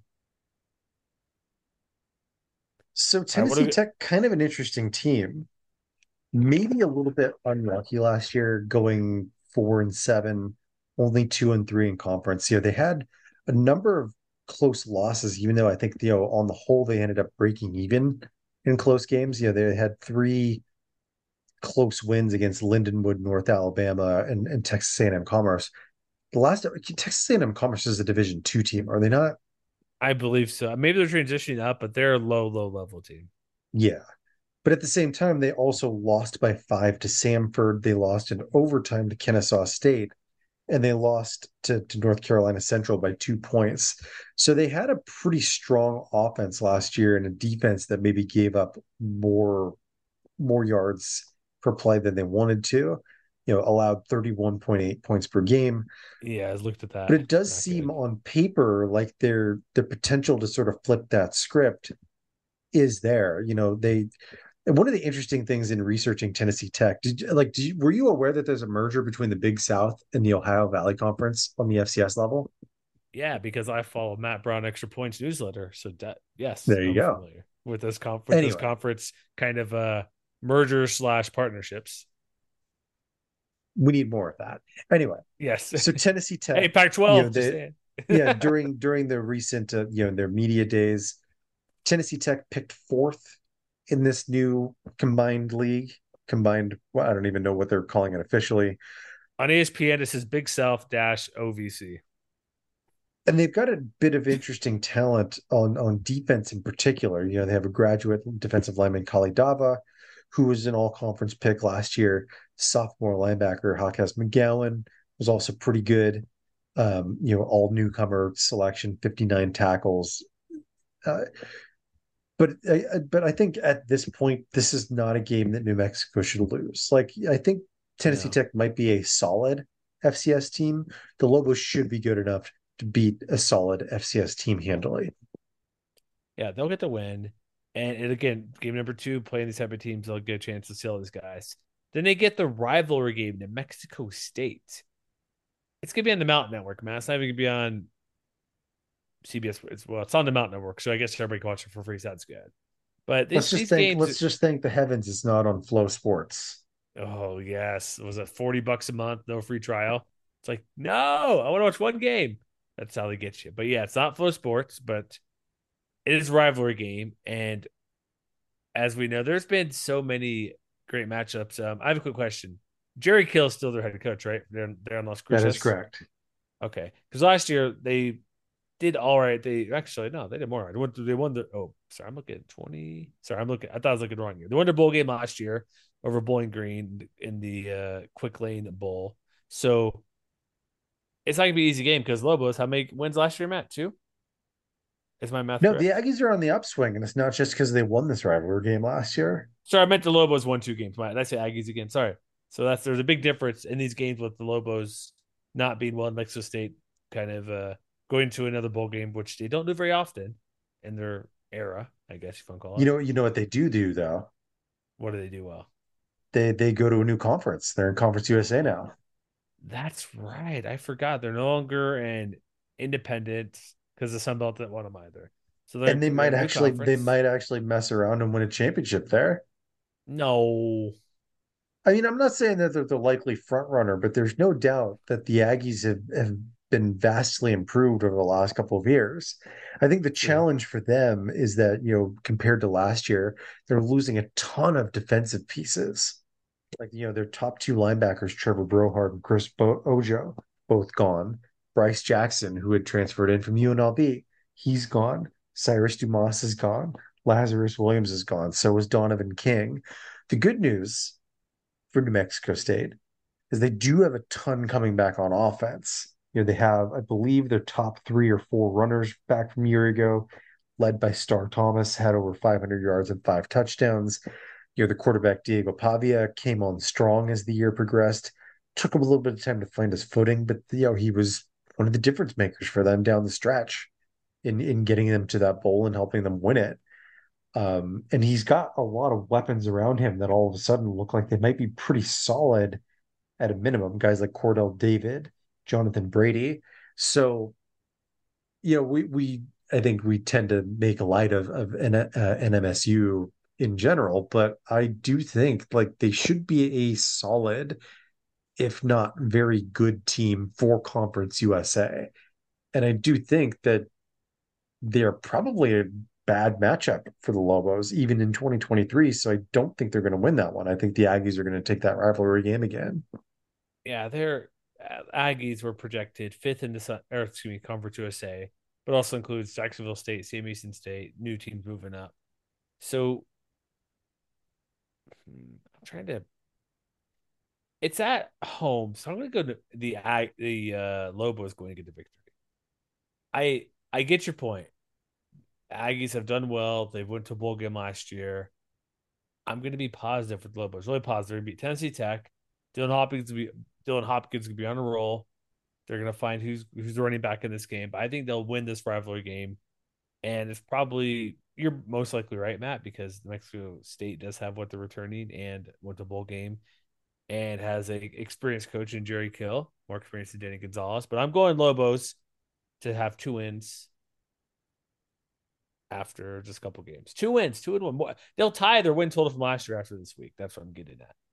So Tennessee Tech, kind of an interesting team. Maybe a little bit unlucky last year, going 4-7, only 2-3 in conference. They had a number of close losses, even though I think on the whole they ended up breaking even in close games. They had 3 close wins against Lindenwood, North Alabama, and Texas A&M Commerce. The last Texas A&M Commerce is a Division II team, are they not? I believe so. Maybe they're transitioning up, but they're a low level team. Yeah. But at the same time, they also lost by 5 to Samford. They lost in overtime to Kennesaw State, and they lost to North Carolina Central by 2 points. So they had a pretty strong offense last year and a defense that maybe gave up more yards per play than they wanted to. Allowed 31.8 points per game. Yeah, I looked at that. But it does seem on paper like their potential to sort of flip that script is there. One of the interesting things in researching Tennessee Tech, were you aware that there's a merger between the Big South and the Ohio Valley Conference on the FCS level? Yeah, because I follow Matt Brown Extra Points newsletter. So yes, there you go. Familiar with this conference kind of merger / partnerships. We need more of that. Anyway, yes. So Tennessee Tech, hey, Pac-12. During the recent their media days, Tennessee Tech picked 4th in this new combined league. Well, I don't even know what they're calling it officially. On ESPN, this is Big South -OVC. And they've got a bit of interesting talent on defense in particular. They have a graduate defensive lineman, Kali Dava, who was an all-conference pick last year. Sophomore linebacker Hawkes McGowan was also pretty good. All newcomer selection, 59 tackles. But I think at this point, this is not a game that New Mexico should lose. I think Tennessee Tech might be a solid FCS team. The Lobos should be good enough to beat a solid FCS team handily. Yeah, they'll get the win. And again, game number 2, playing these type of teams, they'll get a chance to see all these guys. Then they get the rivalry game, New Mexico State. It's gonna be on the Mountain Network, man. It's not even gonna be on CBS. It's on the Mountain Network, so I guess everybody can watch it for free. So that's good. But these games, let's just thank the heavens it's not on Flow Sports. oh yes, was it $40 a month, no free trial? It's like, no, I want to watch one game. That's how they get you. But yeah, it's not Flow Sports, but it is a rivalry game. And as we know, there's been so many great matchups. I have a quick question. Jerry Kill is still their head coach, right? They're on Las Cruces. That is correct. Okay, because last year they did all right. They actually no, they did more. They won the. Oh, sorry, I'm looking at 20. Sorry, I thought I was looking at the wrong year. They won the bowl game last year over Bowling Green in the Quick Lane Bowl. So it's not gonna be an easy game because Lobos. How many wins last year, Matt? 2. Is my math No, correct? the Aggies are on the upswing, and it's not just because they won this rivalry game last year. Sorry, I meant the Lobos won 2 games. Did I say Aggies again? Sorry. So there's a big difference in these games with the Lobos not being well in Mexico State, kind of going to another bowl game, which they don't do very often in their era, I guess you can call it. You know what they do though? What do they do well? They go to a new conference. They're in Conference USA now. That's right. I forgot they're no longer an independent because the Sun Belt didn't want them either. So And they might actually mess around and win a championship there. No. I mean, I'm not saying that they're the likely front runner, but there's no doubt that the Aggies have been vastly improved over the last couple of years. I think the challenge for them is that, compared to last year, they're losing a ton of defensive pieces. Like, their top 2 linebackers, Trevor Brohart and Chris Ojo, both gone. Bryce Jackson, who had transferred in from UNLV, he's gone. Cyrus Dumas is gone. Lazarus Williams is gone. So is Donovan King. The good news for New Mexico State is they do have a ton coming back on offense. They have, I believe, their top 3 or 4 runners back from a year ago, led by Star Thomas, had over 500 yards and 5 touchdowns. The quarterback Diego Pavia came on strong as the year progressed. Took him a little bit of time to find his footing, but he was one of the difference makers for them down the stretch in getting them to that bowl and helping them win it. And he's got a lot of weapons around him that all of a sudden look like they might be pretty solid at a minimum. Guys like Cordell David, Jonathan Brady. So, I think we tend to make light of NMSU in general, but I do think like they should be a solid, if not very good team for Conference USA. And I do think that they're probably a bad matchup for the Lobos, even in 2023. So I don't think they're going to win that one. I think the Aggies are going to take that rivalry game again. Yeah, their Aggies were projected 5th in the Conference USA, but also includes Jacksonville State, Sam Houston State, new teams moving up. So I'm trying to. It's at home, so I'm going to go to the Lobos going to get the victory. I get your point. Aggies have done well. They went to a bowl game last year. I'm going to be positive for the Lobos. Really positive. They beat Tennessee Tech. Dylan Hopkins will be on a roll. They're going to find who's the running back in this game. But I think they'll win this rivalry game. And it's probably, you're most likely right, Matt, because New Mexico State does have what they're returning and went to bowl game and has a experienced coach in Jerry Kill, more experienced than Danny Gonzalez. But I'm going Lobos to have 2 wins after just a couple games. 2 wins, 2-1. They'll tie their win total from last year after this week. That's what I'm getting at.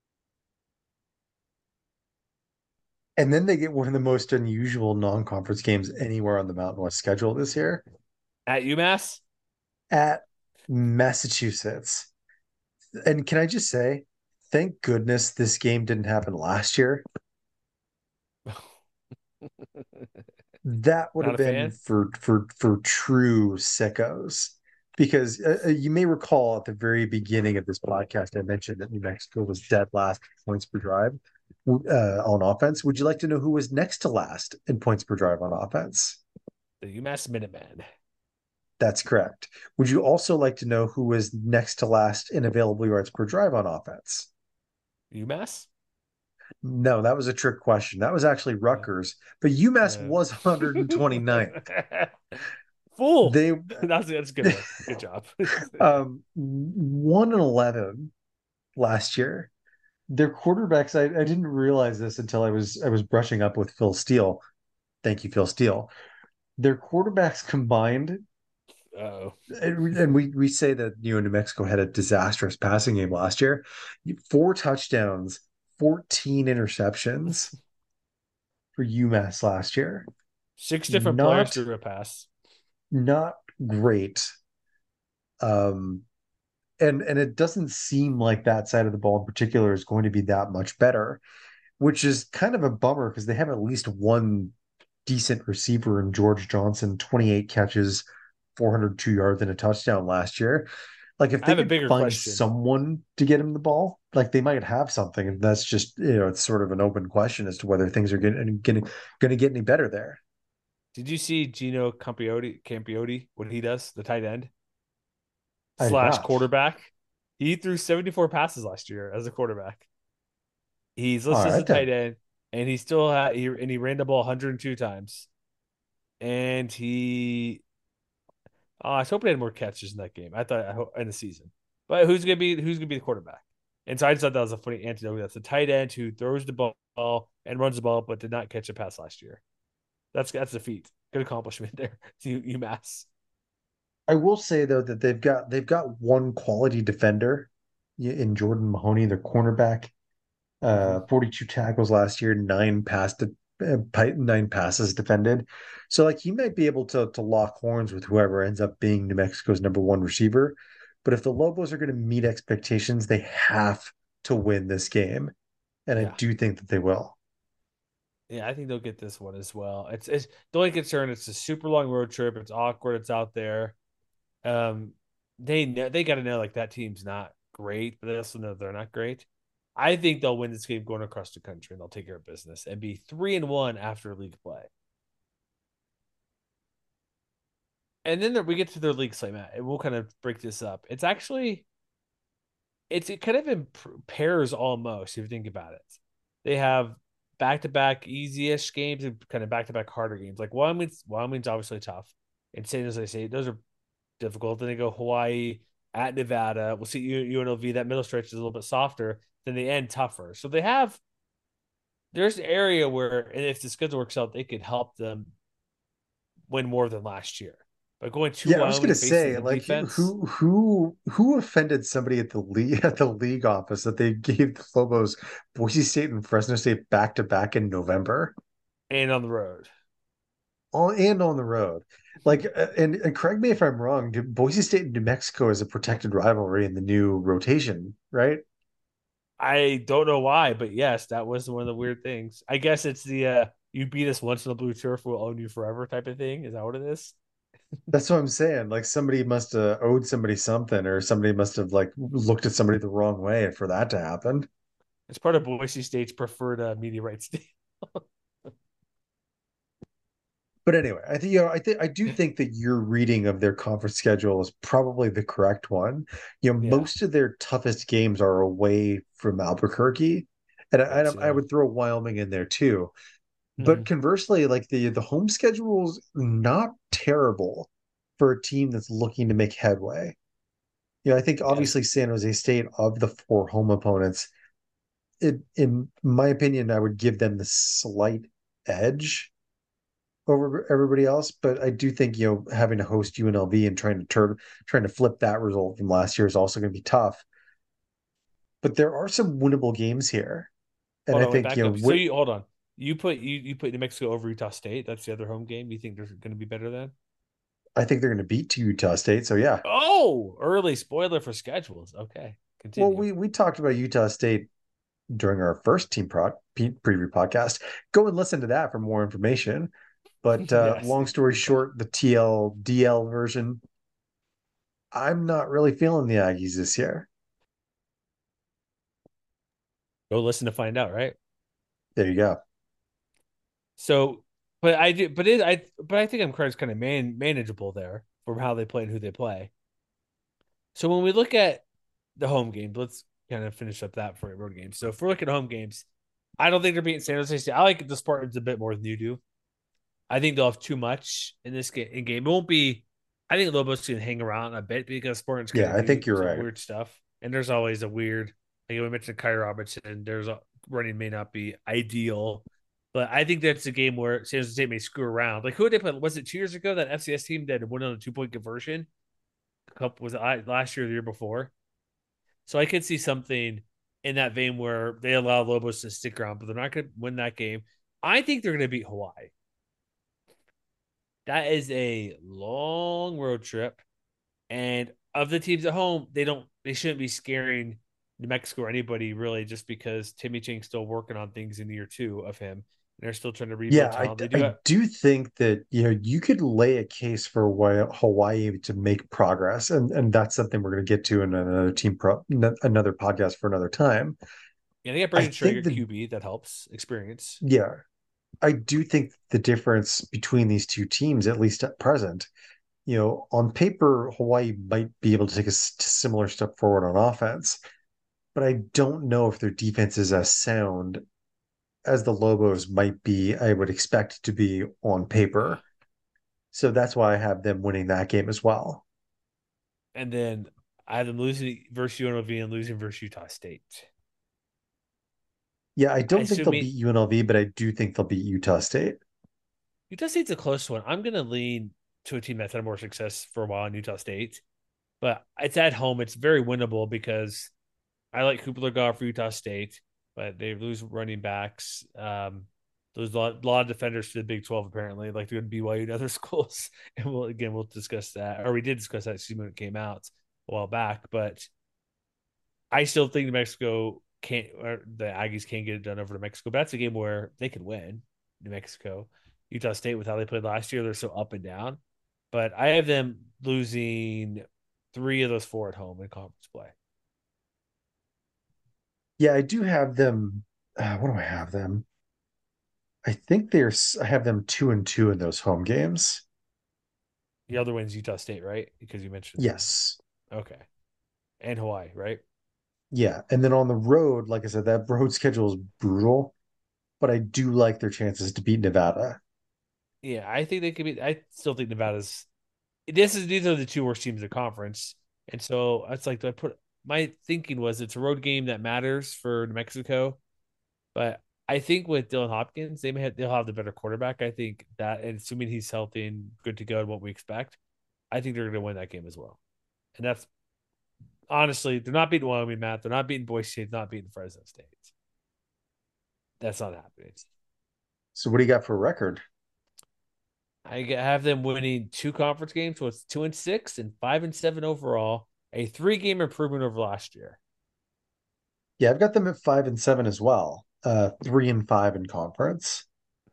And then they get one of the most unusual non-conference games anywhere on the Mountain West schedule this year. At UMass? At Massachusetts. And can I just say, thank goodness this game didn't happen last year. That would have been for true sickos. Because you may recall at the very beginning of this podcast, I mentioned that New Mexico was dead last points per drive on offense. Would you like to know who was next to last in points per drive on offense? The UMass Minutemen. That's correct. Would you also like to know who was next to last in available yards per drive on offense? UMass? No, that was a trick question. That was actually Rutgers, but UMass was 129th. fool. They That's good one. Good job. 1-11 last year. Their quarterbacks, I didn't realize this until I was brushing up with Phil Steele. Thank you, Phil Steele. Their quarterbacks combined, Oh, and we say that New Mexico had a disastrous passing game last year. 4 touchdowns, 14 interceptions for UMass last year. 6 different players Not threw a pass. not great. And it doesn't seem like that side of the ball in particular is going to be that much better, which is kind of a bummer because they have at least one decent receiver in George Johnson, 28 catches, 402 yards and a touchdown last year. Like if I they have a could bigger find question. someone to get him the ball, like they might have something. And that's just, it's sort of an open question as to whether things are going to get any better there. Did you see Gino Campiotti, what he does, the tight end I did slash not. quarterback? He threw 74 passes last year as a quarterback. He's All listed as a right then. tight end, and he still had he ran the ball 102 times. And I was hoping he had more catches in that game. I hope in the season. But who's gonna be the quarterback? And so I just thought that was a funny anecdote. That's a tight end who throws the ball and runs the ball, but did not catch a pass last year. That's a feat. Good accomplishment there to UMass. I will say though that they've got one quality defender in Jordan Mahoney, their cornerback. 42 tackles last year, 9 passes defended. So like he might be able to lock horns with whoever ends up being New Mexico's #1 receiver. But if the Lobos are going to meet expectations, they have to win this game. And I Yeah. do think that they will. Yeah, I think they'll get this one as well. It's the only concern. It's a super long road trip. It's awkward. It's out there. Um, they got to know like that team's not great, but they also know they're not great. I think they'll win this game going across the country and they'll take care of business and be 3-1 after league play. And then we get to their league slate, Matt, and we'll kind of break this up. It's actually it kind of in pairs almost if you think about it. They have back-to-back easiest games and kind of back-to-back harder games. Like Wyoming's obviously tough, and San Jose State those are difficult. Then they go Hawaii at Nevada. We'll see UNLV. That middle stretch is a little bit softer. Then the end tougher. So there's an area where, and if the schedule works out, they could help them win more than last year. But going to Yeah, I was Wyoming gonna facing say, the like, defense who offended somebody at the league office that they gave the Lobos Boise State and Fresno State back to back in November, and on the road. and on the road. Like, and correct me if I'm wrong, Boise State and New Mexico is a protected rivalry in the new rotation, right? I don't know why, but yes, that was one of the weird things. I guess it's the you beat us once on the blue turf, we'll own you forever type of thing. Is that what it is? That's what I'm saying. Like somebody must have owed somebody something, or somebody must have like looked at somebody the wrong way for that to happen. It's part of Boise State's preferred media rights deal. But anyway, I do think that your reading of their conference schedule is probably the correct one. Yeah. Most of their toughest games are away from Albuquerque, and Yes, I yeah. would throw Wyoming in there too. But Mhm. conversely, like the home schedule is not terrible for a team that's looking to make headway. I think Yes. obviously San Jose State of the 4 home opponents, in my opinion, I would give them the slight edge over everybody else. But I do think, having to host UNLV and trying to flip that result from last year is also going to be tough. But there are some winnable games here. And Hold I on, wait, think, back up. So you hold on. You put New Mexico over Utah State. That's the other home game. You think they're going to be better than? I think they're going to beat Utah State. So yeah. Oh, early spoiler for schedules. Okay, Well, continue. we talked about Utah State during our first preview podcast. Go and listen to that for more information. But Yes. long story short, the TLDL version, I'm not really feeling the Aggies this year. Go listen to find out, right? There you go. So, but I do, but I think I'm kind of manageable there from how they play and who they play. So when we look at the home games, let's kind of finish up that for road games. So if we're looking at home games, I don't think they're beating San Jose State. I like the Spartans a bit more than you do. I think they'll have too much in this game. It won't be I think Lobos can hang around a bit because Spartans kind Yeah, of I do think you're some right. weird stuff, and there's always a weird. Like we mentioned, Kyrie Robertson. There's a running may not be ideal, but I think that's a game where San Jose State may screw around. Like who did they play? Was it 2 years ago that FCS team that went on a 2 point conversion? A couple was it last year or the year before? So I could see something in that vein where they allow Lobos to stick around, but they're not going to win that game. I think they're going to beat Hawaii. That is a long road trip. And of the teams at home, they shouldn't be scaring New Mexico or anybody really just because Timmy Ching's still working on things in year 2 of him. And they're still trying to Yeah, rebuild I, talent. They do I have, do think that you could lay a case for why Hawaii to make progress, and that's something we're going to get to in another podcast for another time. yeah, they got I Braden think Traeger that QB that helps experience. yeah, I do think the difference between these two teams, at least at present, on paper, Hawaii might be able to take a similar step forward on offense, but I don't know if their defense is as sound as the Lobos might be, I would expect to be on Yeah. paper. So that's why I have them winning that game as well. And then I have them losing versus UNLV and losing versus Utah State. Yeah, I I don't think they'll assuming beat UNLV, but I do think they'll beat Utah State. Utah State's a close one. I'm going to lean to a team that's had more success for a while in Utah State, but it's at home. It's very winnable because I like Cooper Legoff for Utah State, but they lose running backs. There's a lot of defenders to the Big 12 apparently, like they're going to BYU and other schools. And we'll discuss that, or we did discuss that when it came out a while back. But I still think New Mexico can't, or the Aggies can't get it done over to Mexico. But that's a game where they could win. New Mexico, Utah State with how they played last year, they're so up and down. But I have them losing 3 of those 4 at home in conference play. Yeah, I do have them. What do I have them? I think I have them 2-2 in those home games. The other one's Utah State, right? Because you mentioned them. Yes. Okay. And Hawaii, right? Yeah. And then on the road, like I said, that road schedule is brutal, but I do like their chances to beat Nevada. Yeah, I think they could be. I still think Nevada's. These are the 2 worst teams in the conference, and so it's like my thinking was it's a road game that matters for New Mexico, but I think with Dylan Hopkins, they'll have the better quarterback. I think that, and assuming he's healthy and good to go and what we expect, I think they're going to win that game as well. And that's honestly, they're not beating Wyoming, Matt. They're not beating Boise State. Not beating Fresno State. That's not happening. So what do you got for a record? I have them winning 2 conference games, so it's 2-6 and 5-7 overall, a 3-game improvement over last year. Yeah, I've got them at 5-7 as well. 3-5 in conference.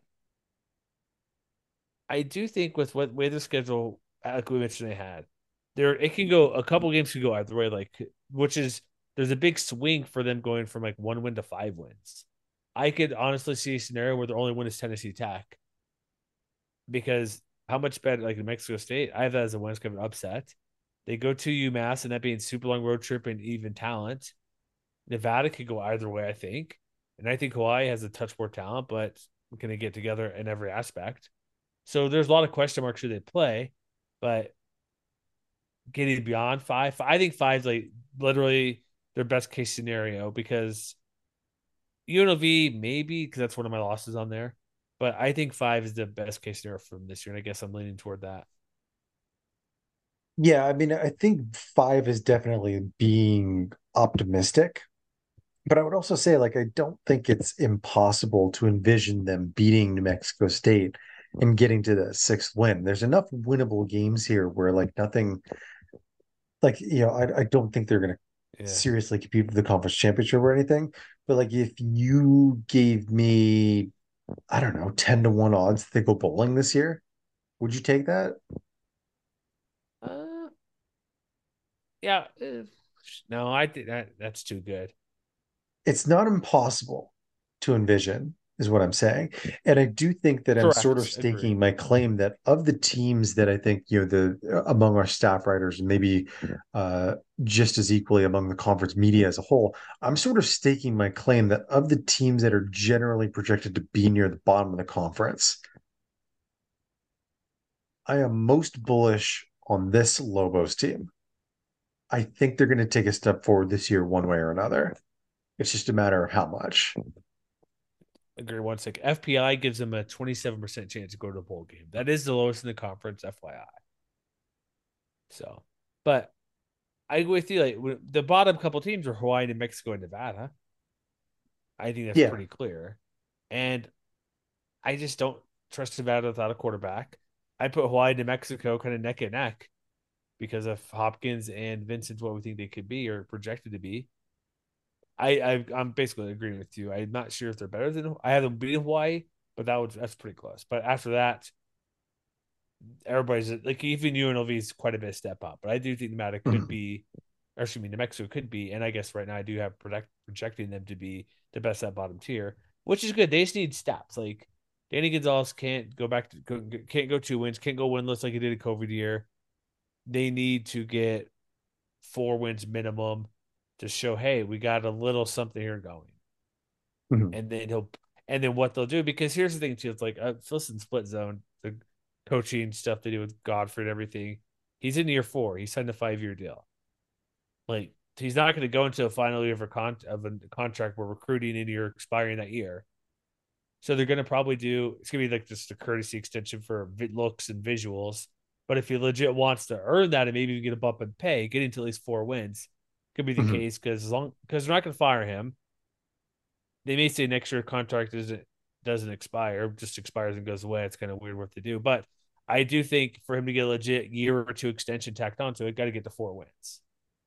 I do think with what way the schedule, like we mentioned, they had it can go a couple games can go either way. Like which is there's a big swing for them going from like 1 win to 5 wins. I could honestly see a scenario where their only win is Tennessee Tech because how much better like New Mexico State? I have that as a West Coast upset. They go to UMass and that being super long road trip and even talent. Nevada could go either way, I think. And I think Hawaii has a touch more talent, but can they get together in every aspect? So there's a lot of question marks who they play, but getting beyond 5, I think 5's like literally their best case scenario because UNLV maybe because that's one of my losses on there, but I think 5 is the best case scenario from this year, and I guess I'm leaning toward that. Yeah, I mean, I think 5 is definitely being optimistic, but I would also say, like, I don't think it's impossible to envision them beating New Mexico State and getting to the 6th win. There's enough winnable games here where, like, nothing, like, I don't think they're going to Yeah. seriously compete for the conference championship or anything. But, like, if you gave me, I don't know, 10-1 odds that they go bowling this year, would you take that? Uh, yeah. No, I think that's too good. It's not impossible to envision, is what I'm saying. And I do think that I'm sort of Correct. Agree. staking my claim that of the teams that I think, among our staff writers and maybe just as equally among the conference media as a whole, I'm sort of staking my claim that of the teams that are generally projected to be near the bottom of the conference, I am most bullish on this Lobos team. I think they're going to take a step forward this year, one way or another. It's just a matter of how much. Agree. One second. FPI gives them a 27% chance to go to a bowl game. That is the lowest in the conference, FYI. So, but I agree with you. Like the bottom couple teams are Hawaii, New Mexico, and Nevada. I think that's pretty clear. And I just don't trust Nevada without a quarterback. I put Hawaii, New Mexico kind of neck and neck because of Hopkins and Vincent's what we think they could be or projected to be. I'm basically agreeing with you. I'm not sure if they're better than I have them beating Hawaii, but that's pretty close. But after that, everybody's like even UNLV is quite a bit of step up. But I do think Nevada could be, or excuse me, New Mexico could be, and I guess right now I do have projecting them to be the best at bottom tier, which is good. They just need steps. Like Danny Gonzalez can't can't go 2 wins, can't go winless like he did a COVID year. They need to get 4 wins minimum to show, hey, we got a little something here going. And then what they'll do, because here's the thing too, it's like listen, Split Zone, the coaching stuff they do with Godfrey and everything. He's in year 4. He signed a 5-year deal. Like he's not going to go into a final year of a contract where recruiting and you're expiring that year. So they're going to probably do, it's going to be like just a courtesy extension for looks and visuals. But if he legit wants to earn that and maybe even get a bump in pay, getting to at least 4 wins could be the case because they're not going to fire him. They may say next year contract doesn't expire, just expires and goes away. It's kind of weird what to do. But I do think for him to get a legit year or 2 extension tacked onto it, got to get to 4 wins.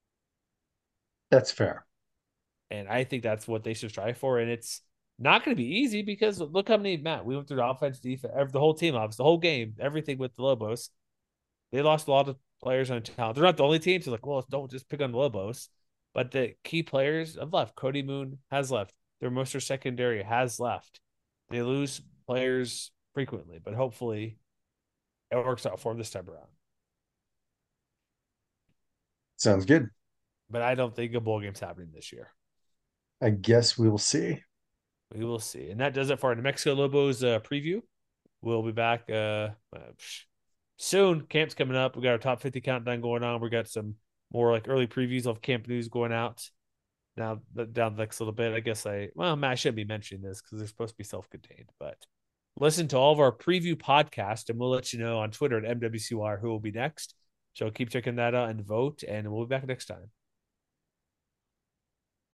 That's fair. And I think that's what they should strive for. And it's not going to be easy because look how many, Matt, we went through the offense, defense, the whole team, obviously, the whole game, everything with the Lobos. They lost a lot of players on talent. They're not the only team. So like, well, don't just pick on the Lobos. But the key players have left. Cody Moon has left. Their Mercer secondary has left. They lose players frequently, but hopefully it works out for them this time around. Sounds good. But I don't think a bowl game's happening this year. I guess we will see. We will see. And that does it for our New Mexico Lobos preview. We'll be back soon. Camp's coming up. We got our top 50 countdown going on. We got some more like early previews of camp news going out now down the next little bit. I guess Matt, I shouldn't be mentioning this because they're supposed to be self-contained, but listen to all of our preview podcast and we'll let you know on Twitter at MWCWire who will be next. So keep checking that out and vote, and we'll be back next time.